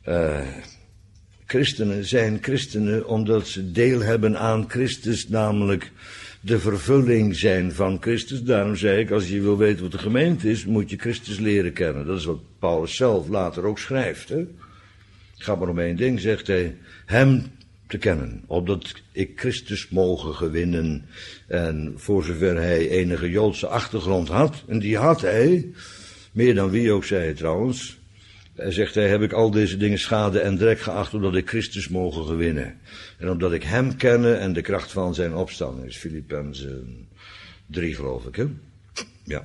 Uh, christenen zijn christenen omdat ze deel hebben aan Christus, namelijk de vervulling zijn van Christus. Daarom zei ik, als je wil weten wat de gemeente is, moet je Christus leren kennen. Dat is wat Paulus zelf later ook schrijft. Hè? Het gaat maar om één ding, zegt hij, hem te kennen, opdat ik Christus mogen gewinnen. En voor zover hij enige Joodse achtergrond had, en die had hij, meer dan wie ook zei trouwens, hij zegt hij, heb ik al deze dingen schade en drek geacht, omdat ik Christus mogen gewinnen. En omdat ik hem kennen en de kracht van zijn opstanding. Is Filippenzen drie, geloof ik, hè? Ja.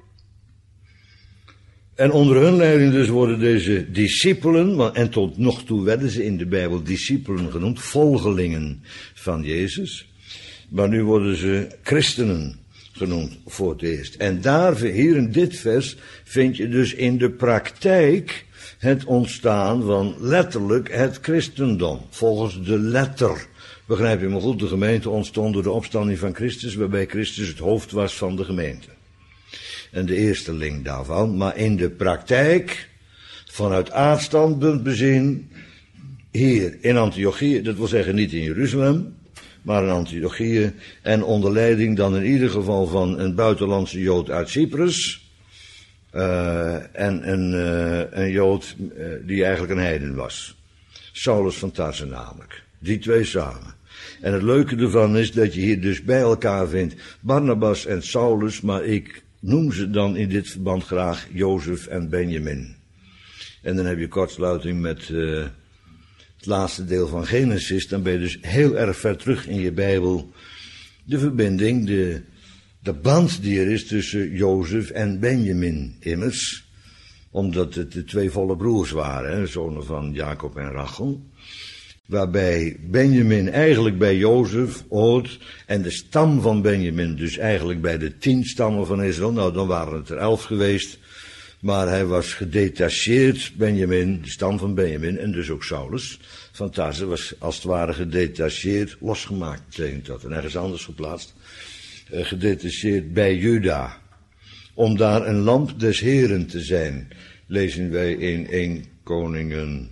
En onder hun leiding dus worden deze discipelen, en tot nog toe werden ze in de Bijbel discipelen genoemd, volgelingen van Jezus. Maar nu worden ze christenen genoemd voor het eerst. En daar, hier in dit vers, vind je dus in de praktijk het ontstaan van letterlijk het christendom. Volgens de letter. Begrijp je me goed, de gemeente ontstond door de opstanding van Christus, waarbij Christus het hoofd was van de gemeente. En de eersteling daarvan, maar in de praktijk, vanuit aardstandpunt bezien, hier in Antiochië, dat wil zeggen niet in Jeruzalem, maar in Antiochië, en onder leiding dan in ieder geval van een buitenlandse Jood uit Cyprus, uh, en een, uh, een Jood uh, die eigenlijk een heiden was. Saulus van Tarse namelijk. Die twee samen. En het leuke ervan is dat je hier dus bij elkaar vindt Barnabas en Saulus, maar ik noem ze dan in dit verband graag Jozef en Benjamin. En dan heb je kortsluiting met uh, het laatste deel van Genesis. Dan ben je dus heel erg ver terug in je Bijbel. De verbinding, de, de band die er is tussen Jozef en Benjamin immers. Omdat het de twee volle broers waren, hè, zonen van Jacob en Rachel. Waarbij Benjamin eigenlijk bij Jozef hoort en de stam van Benjamin dus eigenlijk bij de tien stammen van Israël. Nou, dan waren het er elf geweest, maar hij was gedetacheerd, Benjamin, de stam van Benjamin, en dus ook Saulus van Tarse was als het ware gedetacheerd, losgemaakt betekent dat, en ergens anders geplaatst, uh, gedetacheerd bij Juda, om daar een lamp des Heren te zijn, lezen wij in Eerste Koningen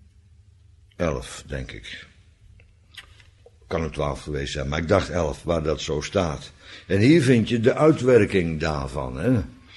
elf, denk ik. Kan het twaalf geweest zijn, maar ik dacht elf, waar dat zo staat. En hier vind je de uitwerking daarvan, hè.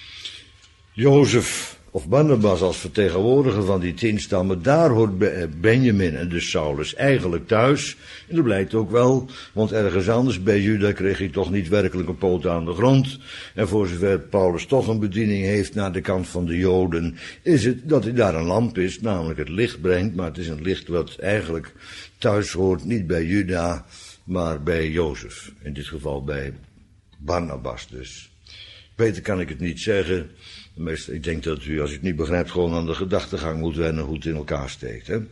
Jozef of Barnabas als vertegenwoordiger van die tien stammen, daar hoort Benjamin en dus Saulus eigenlijk thuis. En dat blijkt ook wel, want ergens anders bij Juda kreeg hij toch niet werkelijk een poot aan de grond. En voor zover Paulus toch een bediening heeft naar de kant van de Joden, is het dat hij daar een lamp is, namelijk het licht brengt, maar het is een licht wat eigenlijk thuis hoort, niet bij Juda, maar bij Jozef. In dit geval bij Barnabas dus. Beter kan ik het niet zeggen. Meestal, ik denk dat u, als u het niet begrijpt, gewoon aan de gedachtegang moet wennen hoe het in elkaar steekt. Hè?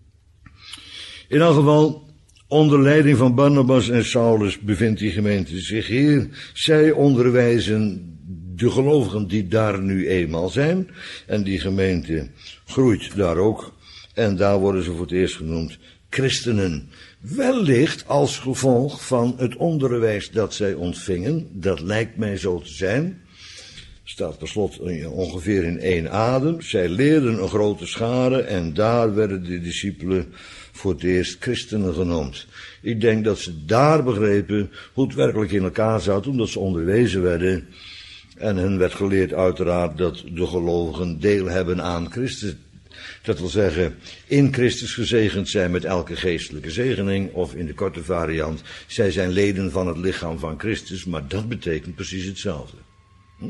In elk geval, onder leiding van Barnabas en Saulus bevindt die gemeente zich hier. Zij onderwijzen de gelovigen die daar nu eenmaal zijn. En die gemeente groeit daar ook. En daar worden ze voor het eerst genoemd christenen. Wellicht als gevolg van het onderwijs dat zij ontvingen. Dat lijkt mij zo te zijn. Staat per slot ongeveer in één adem. Zij leerden een grote schare en daar werden de discipelen voor het eerst christenen genoemd. Ik denk dat ze daar begrepen hoe het werkelijk in elkaar zat, omdat ze onderwezen werden. En hen werd geleerd uiteraard dat de gelovigen deel hebben aan Christus. Dat wil zeggen, in Christus gezegend zijn met elke geestelijke zegening, of in de korte variant, zij zijn leden van het lichaam van Christus, maar dat betekent precies hetzelfde. Hm?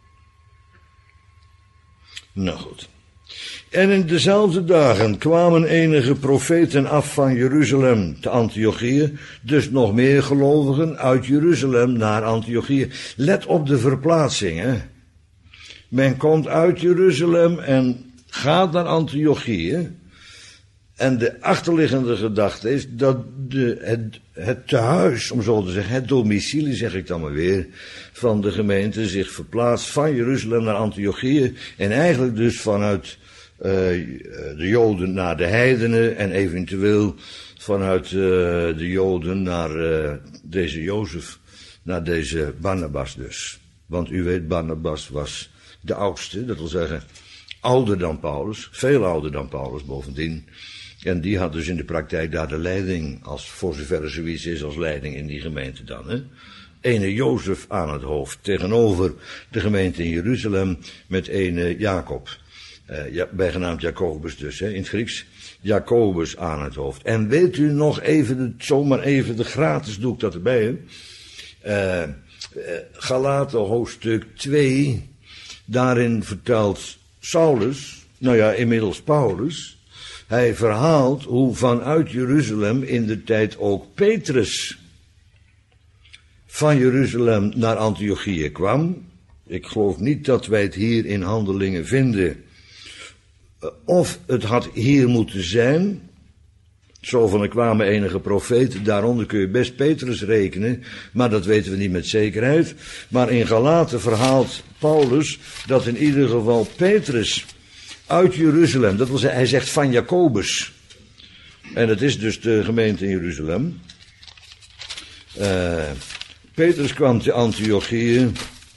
Nou goed. En in dezelfde dagen kwamen enige profeten af van Jeruzalem te Antiochië, dus nog meer gelovigen uit Jeruzalem naar Antiochië. Let op de verplaatsing, hè. Men komt uit Jeruzalem en gaat naar Antiochië. En de achterliggende gedachte is dat de, het, het tehuis, om zo te zeggen, het domicilie, zeg ik dan maar weer, van de gemeente zich verplaatst van Jeruzalem naar Antiochië. En eigenlijk dus vanuit uh, de Joden naar de heidenen en eventueel vanuit uh, de Joden naar uh, deze Jozef, naar deze Barnabas dus. Want u weet, Barnabas was de oudste, dat wil zeggen ouder dan Paulus, veel ouder dan Paulus bovendien. En die had dus in de praktijk daar de leiding, als voor zover er zoiets is als leiding in die gemeente dan. Hè? Ene Jozef aan het hoofd, tegenover de gemeente in Jeruzalem met ene Jacob. Uh, ja, bijgenaamd Jacobus dus, hè, in het Grieks. Jacobus aan het hoofd. En weet u nog even, de, zomaar even de gratis doe ik dat erbij, hè. Uh, uh, Galaten hoofdstuk twee, daarin vertelt Saulus, nou ja, inmiddels Paulus, hij verhaalt hoe vanuit Jeruzalem in de tijd ook Petrus van Jeruzalem naar Antiochië kwam. Ik geloof niet dat wij het hier in Handelingen vinden. Of het had hier moeten zijn. Zo van er kwamen enige profeten, daaronder kun je best Petrus rekenen, maar dat weten we niet met zekerheid. Maar in Galaten verhaalt Paulus dat in ieder geval Petrus uit Jeruzalem, dat wil zeggen, hij zegt van Jacobus. En dat is dus de gemeente in Jeruzalem. Uh, Petrus kwam te Antiochië.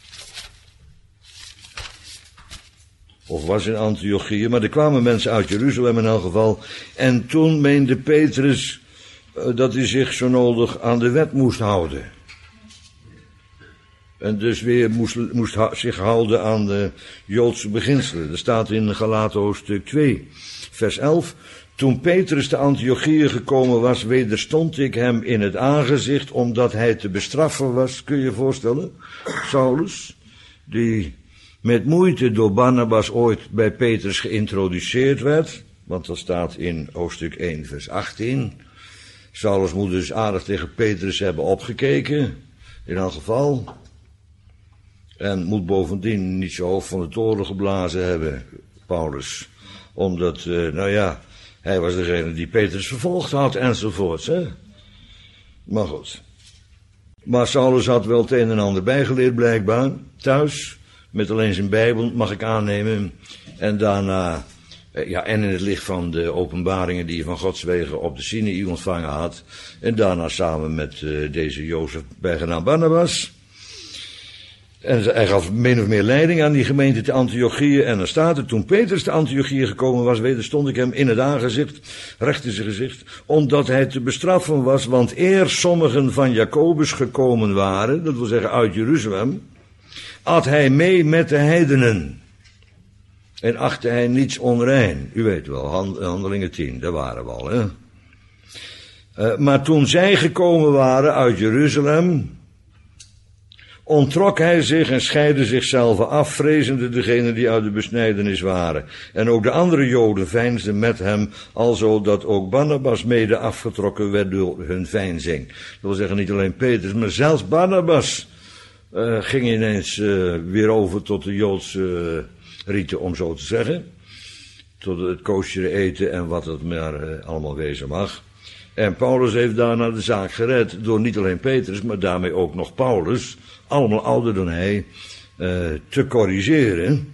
Of was in Antiochië, maar er kwamen mensen uit Jeruzalem in elk geval. En toen meende Petrus uh, dat hij zich zo nodig aan de wet moest houden. En dus weer moest, moest ha- zich houden aan de Joodse beginselen. Dat staat in Galaten hoofdstuk twee, vers elf. Toen Petrus te Antiochië gekomen was, wederstond ik hem in het aangezicht, omdat hij te bestraffen was. Kun je je voorstellen? Saulus, die met moeite door Barnabas ooit bij Petrus geïntroduceerd werd. Want dat staat in hoofdstuk één, vers achttien. Saulus moet dus aardig tegen Petrus hebben opgekeken, in elk geval. En moet bovendien niet zijn hoofd van de toren geblazen hebben, Paulus. Omdat, uh, nou ja, hij was degene die Petrus vervolgd had enzovoorts, hè. Maar goed. Maar Saulus had wel het een en ander bijgeleerd blijkbaar, thuis. Met alleen zijn Bijbel, mag ik aannemen. En daarna, ja, en in het licht van de openbaringen die hij van Gods wegen op de Sinaï ontvangen had. En daarna samen met uh, deze Jozef bijgenaamd Barnabas. En hij gaf min of meer leiding aan die gemeente te Antiochië. En dan staat er, toen Petrus te Antiochië gekomen was, wederstond ik hem in het aangezicht, recht in zijn gezicht, omdat hij te bestraffen was. Want eer sommigen van Jacobus gekomen waren, dat wil zeggen uit Jeruzalem, at hij mee met de heidenen. En achtte hij niets onrein. U weet wel, Handelingen tien, daar waren we al, hè. Uh, maar toen zij gekomen waren uit Jeruzalem, ontrok hij zich en scheidde zichzelf af, vrezende degenen die uit de besnijdenis waren. En ook de andere Joden veinsden met hem, alzo dat ook Barnabas mede afgetrokken werd door hun veinzing. Dat wil zeggen, niet alleen Petrus, maar zelfs Barnabas uh, ging ineens uh, weer over tot de Joodse uh, riten, om zo te zeggen. Tot het koosjere eten en wat het maar uh, allemaal wezen mag. En Paulus heeft daarna de zaak gered door niet alleen Petrus, maar daarmee ook nog Paulus, allemaal ouder dan hij, uh, te corrigeren.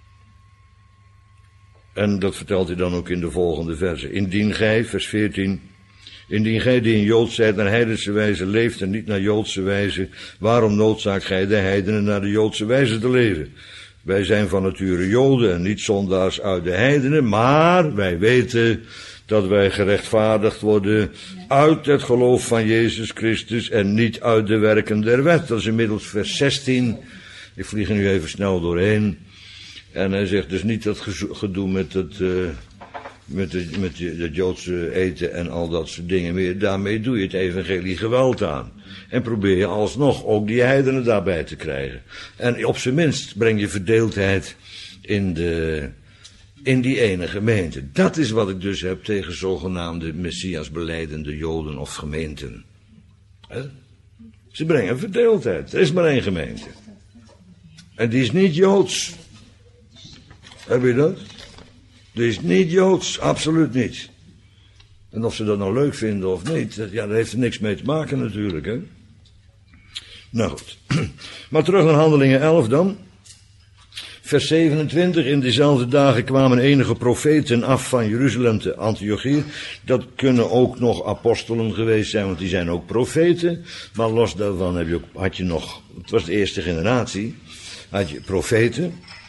En dat vertelt hij dan ook in de volgende verse. Indien gij, vers veertien, indien gij die in Joods zijt naar heidense wijze leeft en niet naar Joodse wijze, waarom noodzaakt gij de heidenen naar de Joodse wijze te leven? Wij zijn van nature Joden en niet zondaars uit de heidenen, maar wij weten dat wij gerechtvaardigd worden uit het geloof van Jezus Christus en niet uit de werken der wet. Dat is inmiddels vers zestien. Ik vlieg er nu even snel doorheen. En hij zegt dus niet dat gedoe met het, uh, met het, met het Joodse eten en al dat soort dingen meer. Daarmee doe je het evangelie geweld aan. En probeer je alsnog ook die heidenen daarbij te krijgen. En op zijn minst breng je verdeeldheid in de... in die ene gemeente. Dat is wat ik dus heb tegen zogenaamde Messias belijdende Joden of gemeenten. He? Ze brengen verdeeldheid. Er is maar één gemeente. En die is niet Joods. Heb je dat? Die is niet Joods, absoluut niet. En of ze dat nou leuk vinden of niet, dat, ja, daar heeft er niks mee te maken natuurlijk, hè. Nou goed. Maar terug naar Handelingen elf dan. Vers zevenentwintig, in dezelfde dagen kwamen enige profeten af van Jeruzalem te Antiochië. Dat kunnen ook nog apostelen geweest zijn, want die zijn ook profeten. Maar los daarvan heb je ook, had je nog, het was de eerste generatie, had je profeten.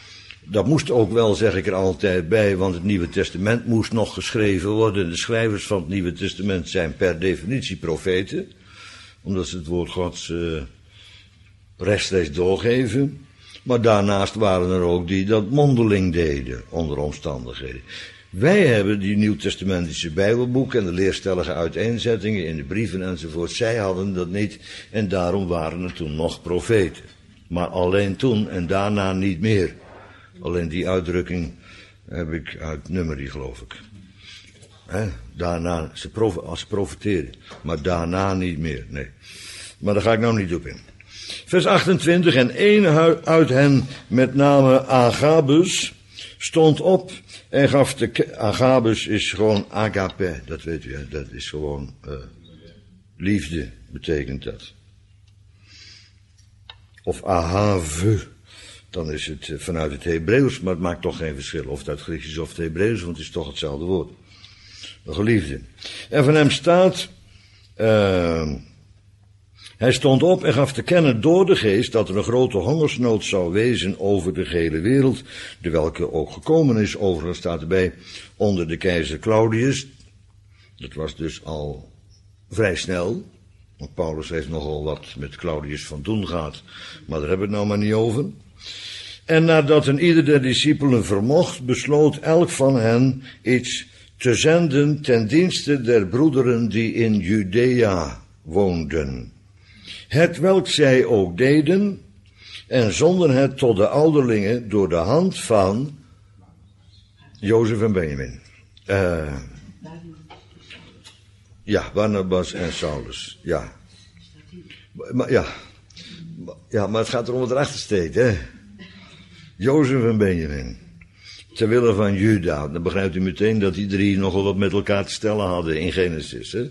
Dat moest ook wel, zeg ik er altijd bij, want het Nieuwe Testament moest nog geschreven worden. De schrijvers van het Nieuwe Testament zijn per definitie profeten, omdat ze het woord Gods uh, rechtstreeks doorgeven. Maar daarnaast waren er ook die dat mondeling deden, onder omstandigheden. Wij hebben die Nieuwtestamentische Bijbelboeken en de leerstellige uiteenzettingen in de brieven enzovoort. Zij hadden dat niet en daarom waren er toen nog profeten. Maar alleen toen en daarna niet meer. Alleen die uitdrukking heb ik uit Numeri, geloof ik. He, daarna, ze profe, als ze profeteerden. Maar daarna niet meer, nee. Maar daar ga ik nou niet op in. Vers achtentwintig, en één uit hen, met name Agabus, stond op en gaf de... Agabus is gewoon agape, dat weet u, hè? Dat is gewoon uh, liefde, betekent dat. Of ahave, dan is het uh, vanuit het Hebreeuws, maar het maakt toch geen verschil of het uit het Griekisch of het Hebreeuws, want het is toch hetzelfde woord. Een geliefde. En van hem staat... Uh, Hij stond op en gaf te kennen door de geest dat er een grote hongersnood zou wezen over de gehele wereld, de welke ook gekomen is, overigens staat erbij, onder de keizer Claudius. Dat was dus al vrij snel, want Paulus heeft nogal wat met Claudius van doen gehad, maar daar hebben we het nou maar niet over. En nadat een ieder der discipelen vermocht, besloot elk van hen iets te zenden ten dienste der broederen die in Judea woonden. Het welk zij ook deden, en zonden het tot de ouderlingen door de hand van Jozef en Benjamin. Uh, ja, Barnabas en Saulus, ja. Maar, ja. Ja, maar het gaat erom wat erachter steekt, hè. Jozef en Benjamin. Ter wille van Juda. Dan begrijpt u meteen dat die drie nogal wat met elkaar te stellen hadden in Genesis, hè.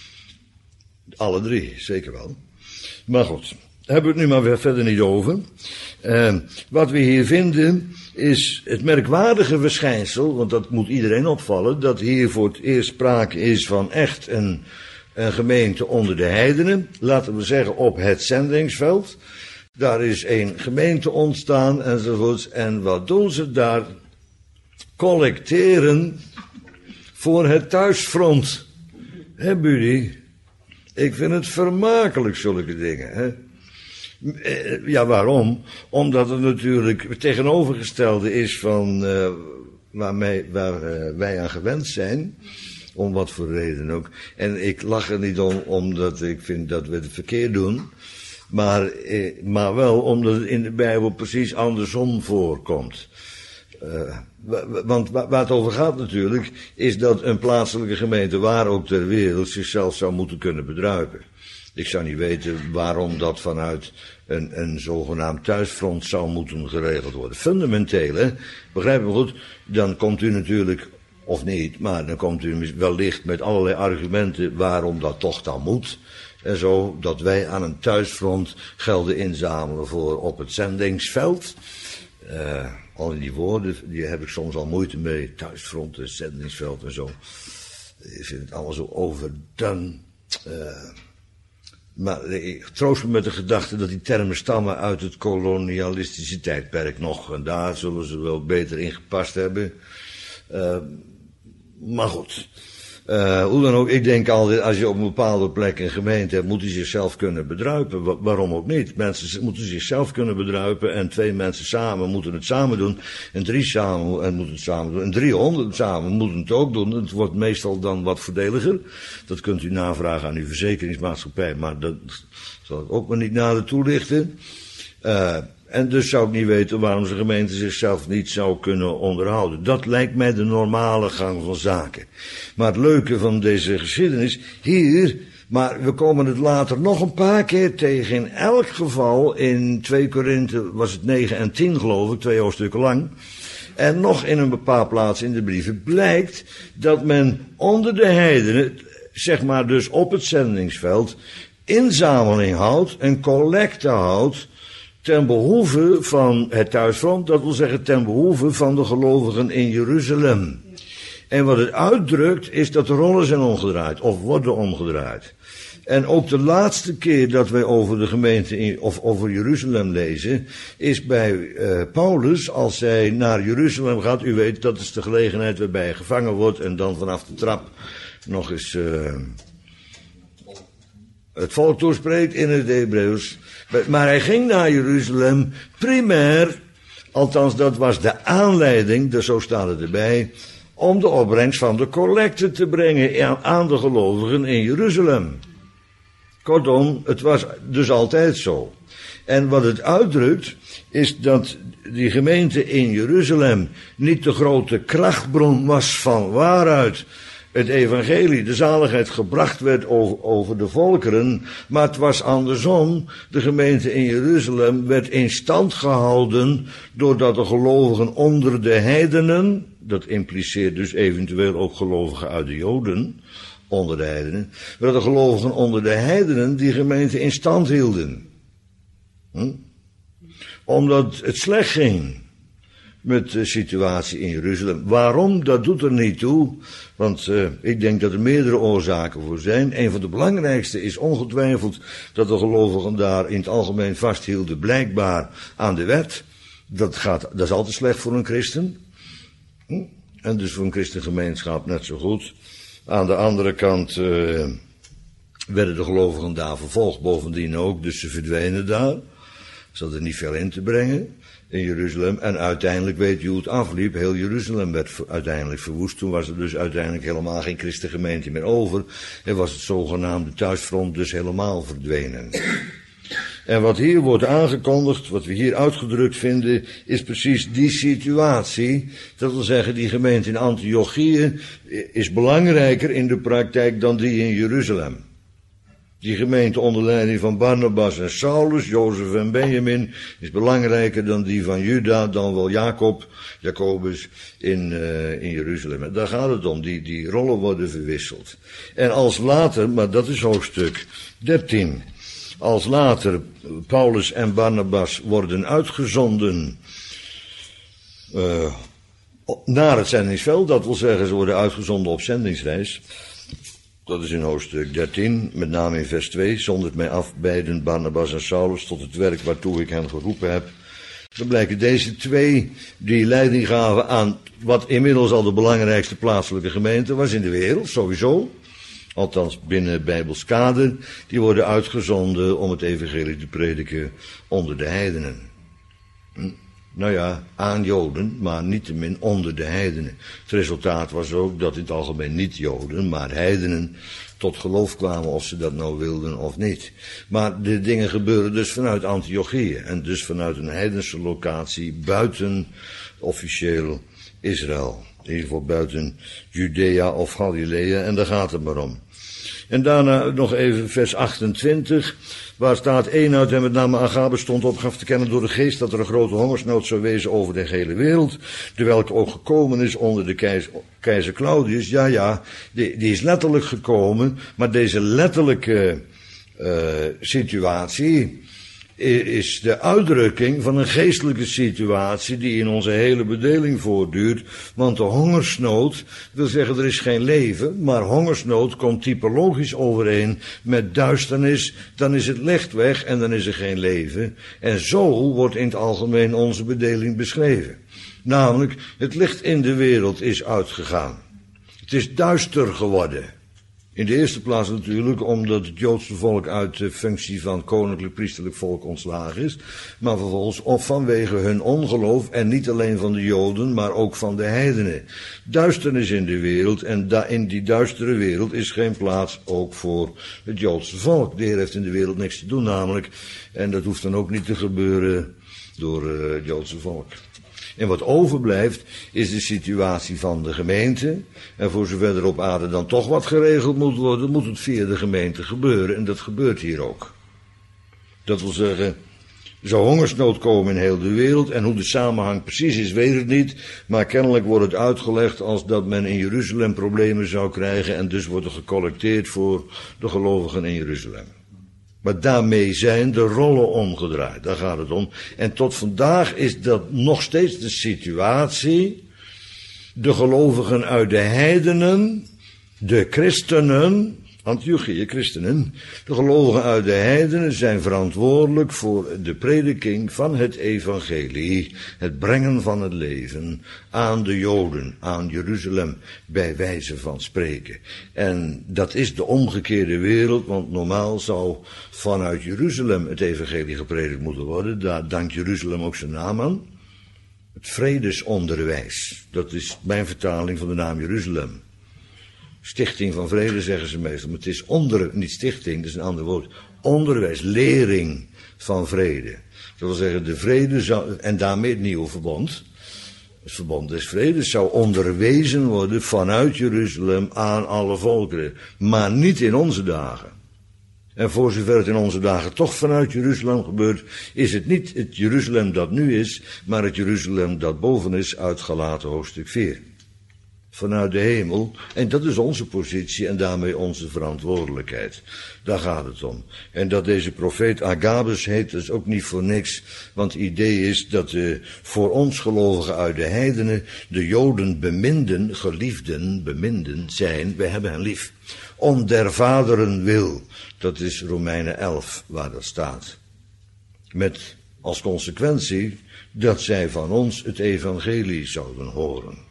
Alle drie, zeker wel. Maar goed, hebben we het nu maar weer verder niet over. Uh, wat we hier vinden is het merkwaardige verschijnsel, want dat moet iedereen opvallen, dat hier voor het eerst sprake is van echt een, een gemeente onder de heidenen, laten we zeggen op het zendingsveld. Daar is een gemeente ontstaan enzovoorts. En wat doen ze daar? Collecteren voor het thuisfront. Hè, Buddy? Ik vind het vermakelijk, zulke dingen. Hè? Ja, waarom? Omdat het natuurlijk het tegenovergestelde is van uh, waarmee, waar uh, wij aan gewend zijn. Om wat voor reden ook. En ik lach er niet om, omdat ik vind dat we het verkeerd doen. Maar, eh, maar wel omdat het in de Bijbel precies andersom voorkomt. Uh, want waar het over gaat natuurlijk, is dat een plaatselijke gemeente, waar ook ter wereld, zichzelf zou moeten kunnen bedruipen. Ik zou niet weten waarom dat vanuit een, een zogenaamd thuisfront zou moeten geregeld worden. Fundamenteel, hè? Begrijp me goed, dan komt u natuurlijk, of niet, maar dan komt u wellicht met allerlei argumenten waarom dat toch dan moet. En zo, dat wij aan een thuisfront gelden inzamelen voor op het zendingsveld. Uh, al die woorden, die heb ik soms al moeite mee. Thuisfront, zendingsveld en zo. Ik vind het allemaal zo overdone. Uh, maar ik troost me met de gedachte dat die termen stammen uit het kolonialistische tijdperk nog. En daar zullen ze wel beter in gepast hebben. Uh, maar goed. Uh, hoe dan ook, ik denk altijd, als je op een bepaalde plek een gemeente hebt, moet hij zichzelf kunnen bedruipen. Wa- waarom ook niet? Mensen moeten zichzelf kunnen bedruipen en twee mensen samen moeten het samen doen. En drie samen en moeten het samen doen. En driehonderd samen moeten het ook doen. Het wordt meestal dan wat voordeliger. Dat kunt u navragen aan uw verzekeringsmaatschappij, maar dat zal ik ook maar niet nader toelichten. Uh, En dus zou ik niet weten waarom zijn gemeente zichzelf niet zou kunnen onderhouden. Dat lijkt mij de normale gang van zaken. Maar het leuke van deze geschiedenis, hier, maar we komen het later nog een paar keer tegen. In elk geval, in twee Korinthe was het negen en tien geloof ik, twee hoofdstukken lang. En nog in een bepaald plaats in de brieven blijkt dat men onder de heidenen, zeg maar dus op het zendingsveld, inzameling houdt, een collecte houdt, ten behoeve van het thuisfront, dat wil zeggen ten behoeve van de gelovigen in Jeruzalem. En wat het uitdrukt is dat de rollen zijn omgedraaid, of worden omgedraaid. En ook de laatste keer dat wij over de gemeente in, of over Jeruzalem lezen, is bij uh, Paulus, als hij naar Jeruzalem gaat. U weet, dat is de gelegenheid waarbij hij gevangen wordt en dan vanaf de trap nog eens uh, het volk toespreekt in het Hebreeuws. Maar hij ging naar Jeruzalem primair, althans dat was de aanleiding, dus zo staat het erbij, om de opbrengst van de collecte te brengen aan de gelovigen in Jeruzalem. Kortom, het was dus altijd zo. En wat het uitdrukt, is dat die gemeente in Jeruzalem niet de grote krachtbron was van waaruit het evangelie, de zaligheid, gebracht werd over, over de volkeren, maar het was andersom. De gemeente in Jeruzalem werd in stand gehouden doordat de gelovigen onder de heidenen, dat impliceert dus eventueel ook gelovigen uit de Joden, onder de heidenen, dat de gelovigen onder de heidenen die gemeente in stand hielden. Hm? Omdat het slecht ging met de situatie in Jeruzalem. Waarom? Dat doet er niet toe. Want uh, ik denk dat er meerdere oorzaken voor zijn. Een van de belangrijkste is ongetwijfeld dat de gelovigen daar in het algemeen vasthielden, blijkbaar aan de wet. Dat, gaat, dat is altijd slecht voor een christen. Hm? En dus voor een christengemeenschap net zo goed. Aan de andere kant uh, werden de gelovigen daar vervolgd, bovendien ook, dus ze verdwenen daar. Ze hadden niet veel in te brengen in Jeruzalem. En uiteindelijk weet u hoe het afliep. Heel Jeruzalem werd uiteindelijk verwoest. Toen was er dus uiteindelijk helemaal geen christengemeente meer over. En was het zogenaamde thuisfront dus helemaal verdwenen. En wat hier wordt aangekondigd, wat we hier uitgedrukt vinden, is precies die situatie. Dat wil zeggen, die gemeente in Antiochië is belangrijker in de praktijk dan die in Jeruzalem. Die gemeente onder leiding van Barnabas en Saulus, Jozef en Benjamin, is belangrijker dan die van Juda, dan wel Jacob, Jacobus in, uh, in Jeruzalem. En daar gaat het om, die, die rollen worden verwisseld. En als later, maar dat is hoofdstuk dertien, als later Paulus en Barnabas worden uitgezonden uh, naar het zendingsveld, dat wil zeggen ze worden uitgezonden op zendingsreis. Dat is in hoofdstuk dertien, met name in vers twee. Zondert mij af beiden, Barnabas en Saulus, tot het werk waartoe ik hen geroepen heb. Dan blijken deze twee die leiding gaven aan wat inmiddels al de belangrijkste plaatselijke gemeente was in de wereld, sowieso. Althans binnen Bijbels kader. Die worden uitgezonden om het evangelie te prediken onder de heidenen. Hm? Nou ja, aan Joden, maar niettemin onder de heidenen. Het resultaat was ook dat in het algemeen niet Joden, maar heidenen tot geloof kwamen, of ze dat nou wilden of niet. Maar de dingen gebeuren dus vanuit Antiochië en dus vanuit een heidense locatie buiten officieel Israël. In ieder geval buiten Judea of Galilea, en daar gaat het maar om. En daarna nog even vers achtentwintig, waar staat: eenheid en met name Agabus stond op, gaf te kennen door de geest dat er een grote hongersnood zou wezen over de hele wereld, de welke ook gekomen is onder de keizer, keizer Claudius. Ja, ja, die, die is letterlijk gekomen, maar deze letterlijke uh, situatie is de uitdrukking van een geestelijke situatie die in onze hele bedeling voortduurt. Want de hongersnood wil zeggen er is geen leven, maar hongersnood komt typologisch overeen met duisternis. Dan is het licht weg en dan is er geen leven. En zo wordt in het algemeen onze bedeling beschreven. Namelijk, het licht in de wereld is uitgegaan. Het is duister geworden. In de eerste plaats natuurlijk omdat het Joodse volk uit de functie van koninklijk priesterlijk volk ontslagen is. Maar vervolgens of vanwege hun ongeloof, en niet alleen van de Joden, maar ook van de heidenen. Duisternis in de wereld, en da- in die duistere wereld is geen plaats ook voor het Joodse volk. De Heer heeft in de wereld niks te doen namelijk. En dat hoeft dan ook niet te gebeuren door uh, het Joodse volk. En wat overblijft is de situatie van de gemeente. En voor zover er op aarde dan toch wat geregeld moet worden, moet het via de gemeente gebeuren. En dat gebeurt hier ook. Dat wil zeggen, er zou hongersnood komen in heel de wereld. En hoe de samenhang precies is, weet ik niet. Maar kennelijk wordt het uitgelegd als dat men in Jeruzalem problemen zou krijgen. En dus wordt er gecollecteerd voor de gelovigen in Jeruzalem. Maar daarmee zijn de rollen omgedraaid, daar gaat het om. En tot vandaag is dat nog steeds de situatie de gelovigen uit de heidenen, de christenen, Antiochië, christenen, de gelovigen uit de heidenen zijn verantwoordelijk voor de prediking van het evangelie, het brengen van het leven aan de Joden, aan Jeruzalem, bij wijze van spreken. En dat is de omgekeerde wereld, want normaal zou vanuit Jeruzalem het evangelie gepredikt moeten worden. Daar dankt Jeruzalem ook zijn naam aan. Het vredesonderwijs, dat is mijn vertaling van de naam Jeruzalem. Stichting van vrede zeggen ze meestal, maar het is onder, niet stichting, dat is een ander woord. Onderwijs, lering van vrede. Dat wil zeggen, de vrede zou, en daarmee het nieuwe verbond, het verbond des vredes, zou onderwezen worden vanuit Jeruzalem aan alle volkeren. Maar niet in onze dagen. En voor zover het in onze dagen toch vanuit Jeruzalem gebeurt, is het niet het Jeruzalem dat nu is, maar het Jeruzalem dat boven is uit Galaten hoofdstuk vier. Vanuit de hemel, en dat is onze positie en daarmee onze verantwoordelijkheid. Daar gaat het om. En dat deze profeet Agabus heet, dat is ook niet voor niks, want het idee is dat de voor ons gelovigen uit de heidenen de Joden beminden, geliefden, beminden zijn, wij hebben hen lief. Om der vaderen wil, dat is Romeinen elf waar dat staat. Met als consequentie dat zij van ons het evangelie zouden horen.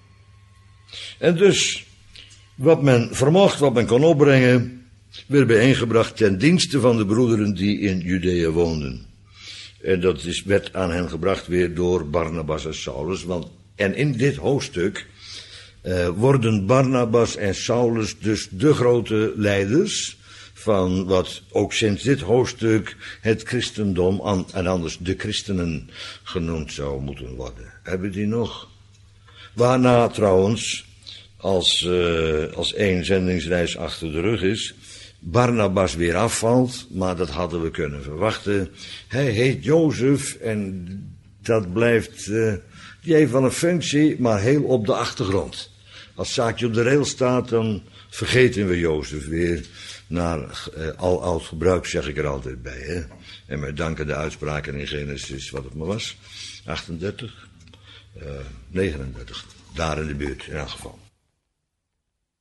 En dus, wat men vermocht, wat men kon opbrengen, werd bijeengebracht ten dienste van de broederen die in Judea woonden. En dat is, werd aan hen gebracht weer door Barnabas en Saulus, want, en in dit hoofdstuk uh, worden Barnabas en Saulus dus de grote leiders van wat ook sinds dit hoofdstuk het christendom, en anders de christenen genoemd zou moeten worden. Hebben die nog? Waarna trouwens, als, uh, als één zendingsreis achter de rug is, Barnabas weer afvalt, maar dat hadden we kunnen verwachten. Hij heet Jozef en dat blijft, uh, die heeft wel een functie, maar heel op de achtergrond. Als zaakje op de rail staat, dan vergeten we Jozef weer. Naar uh, al oud gebruik zeg ik er altijd bij. Hè? En met dank aan de uitspraken in Genesis, wat het maar was, achtendertig, uh, negenendertig, daar in de buurt in elk geval.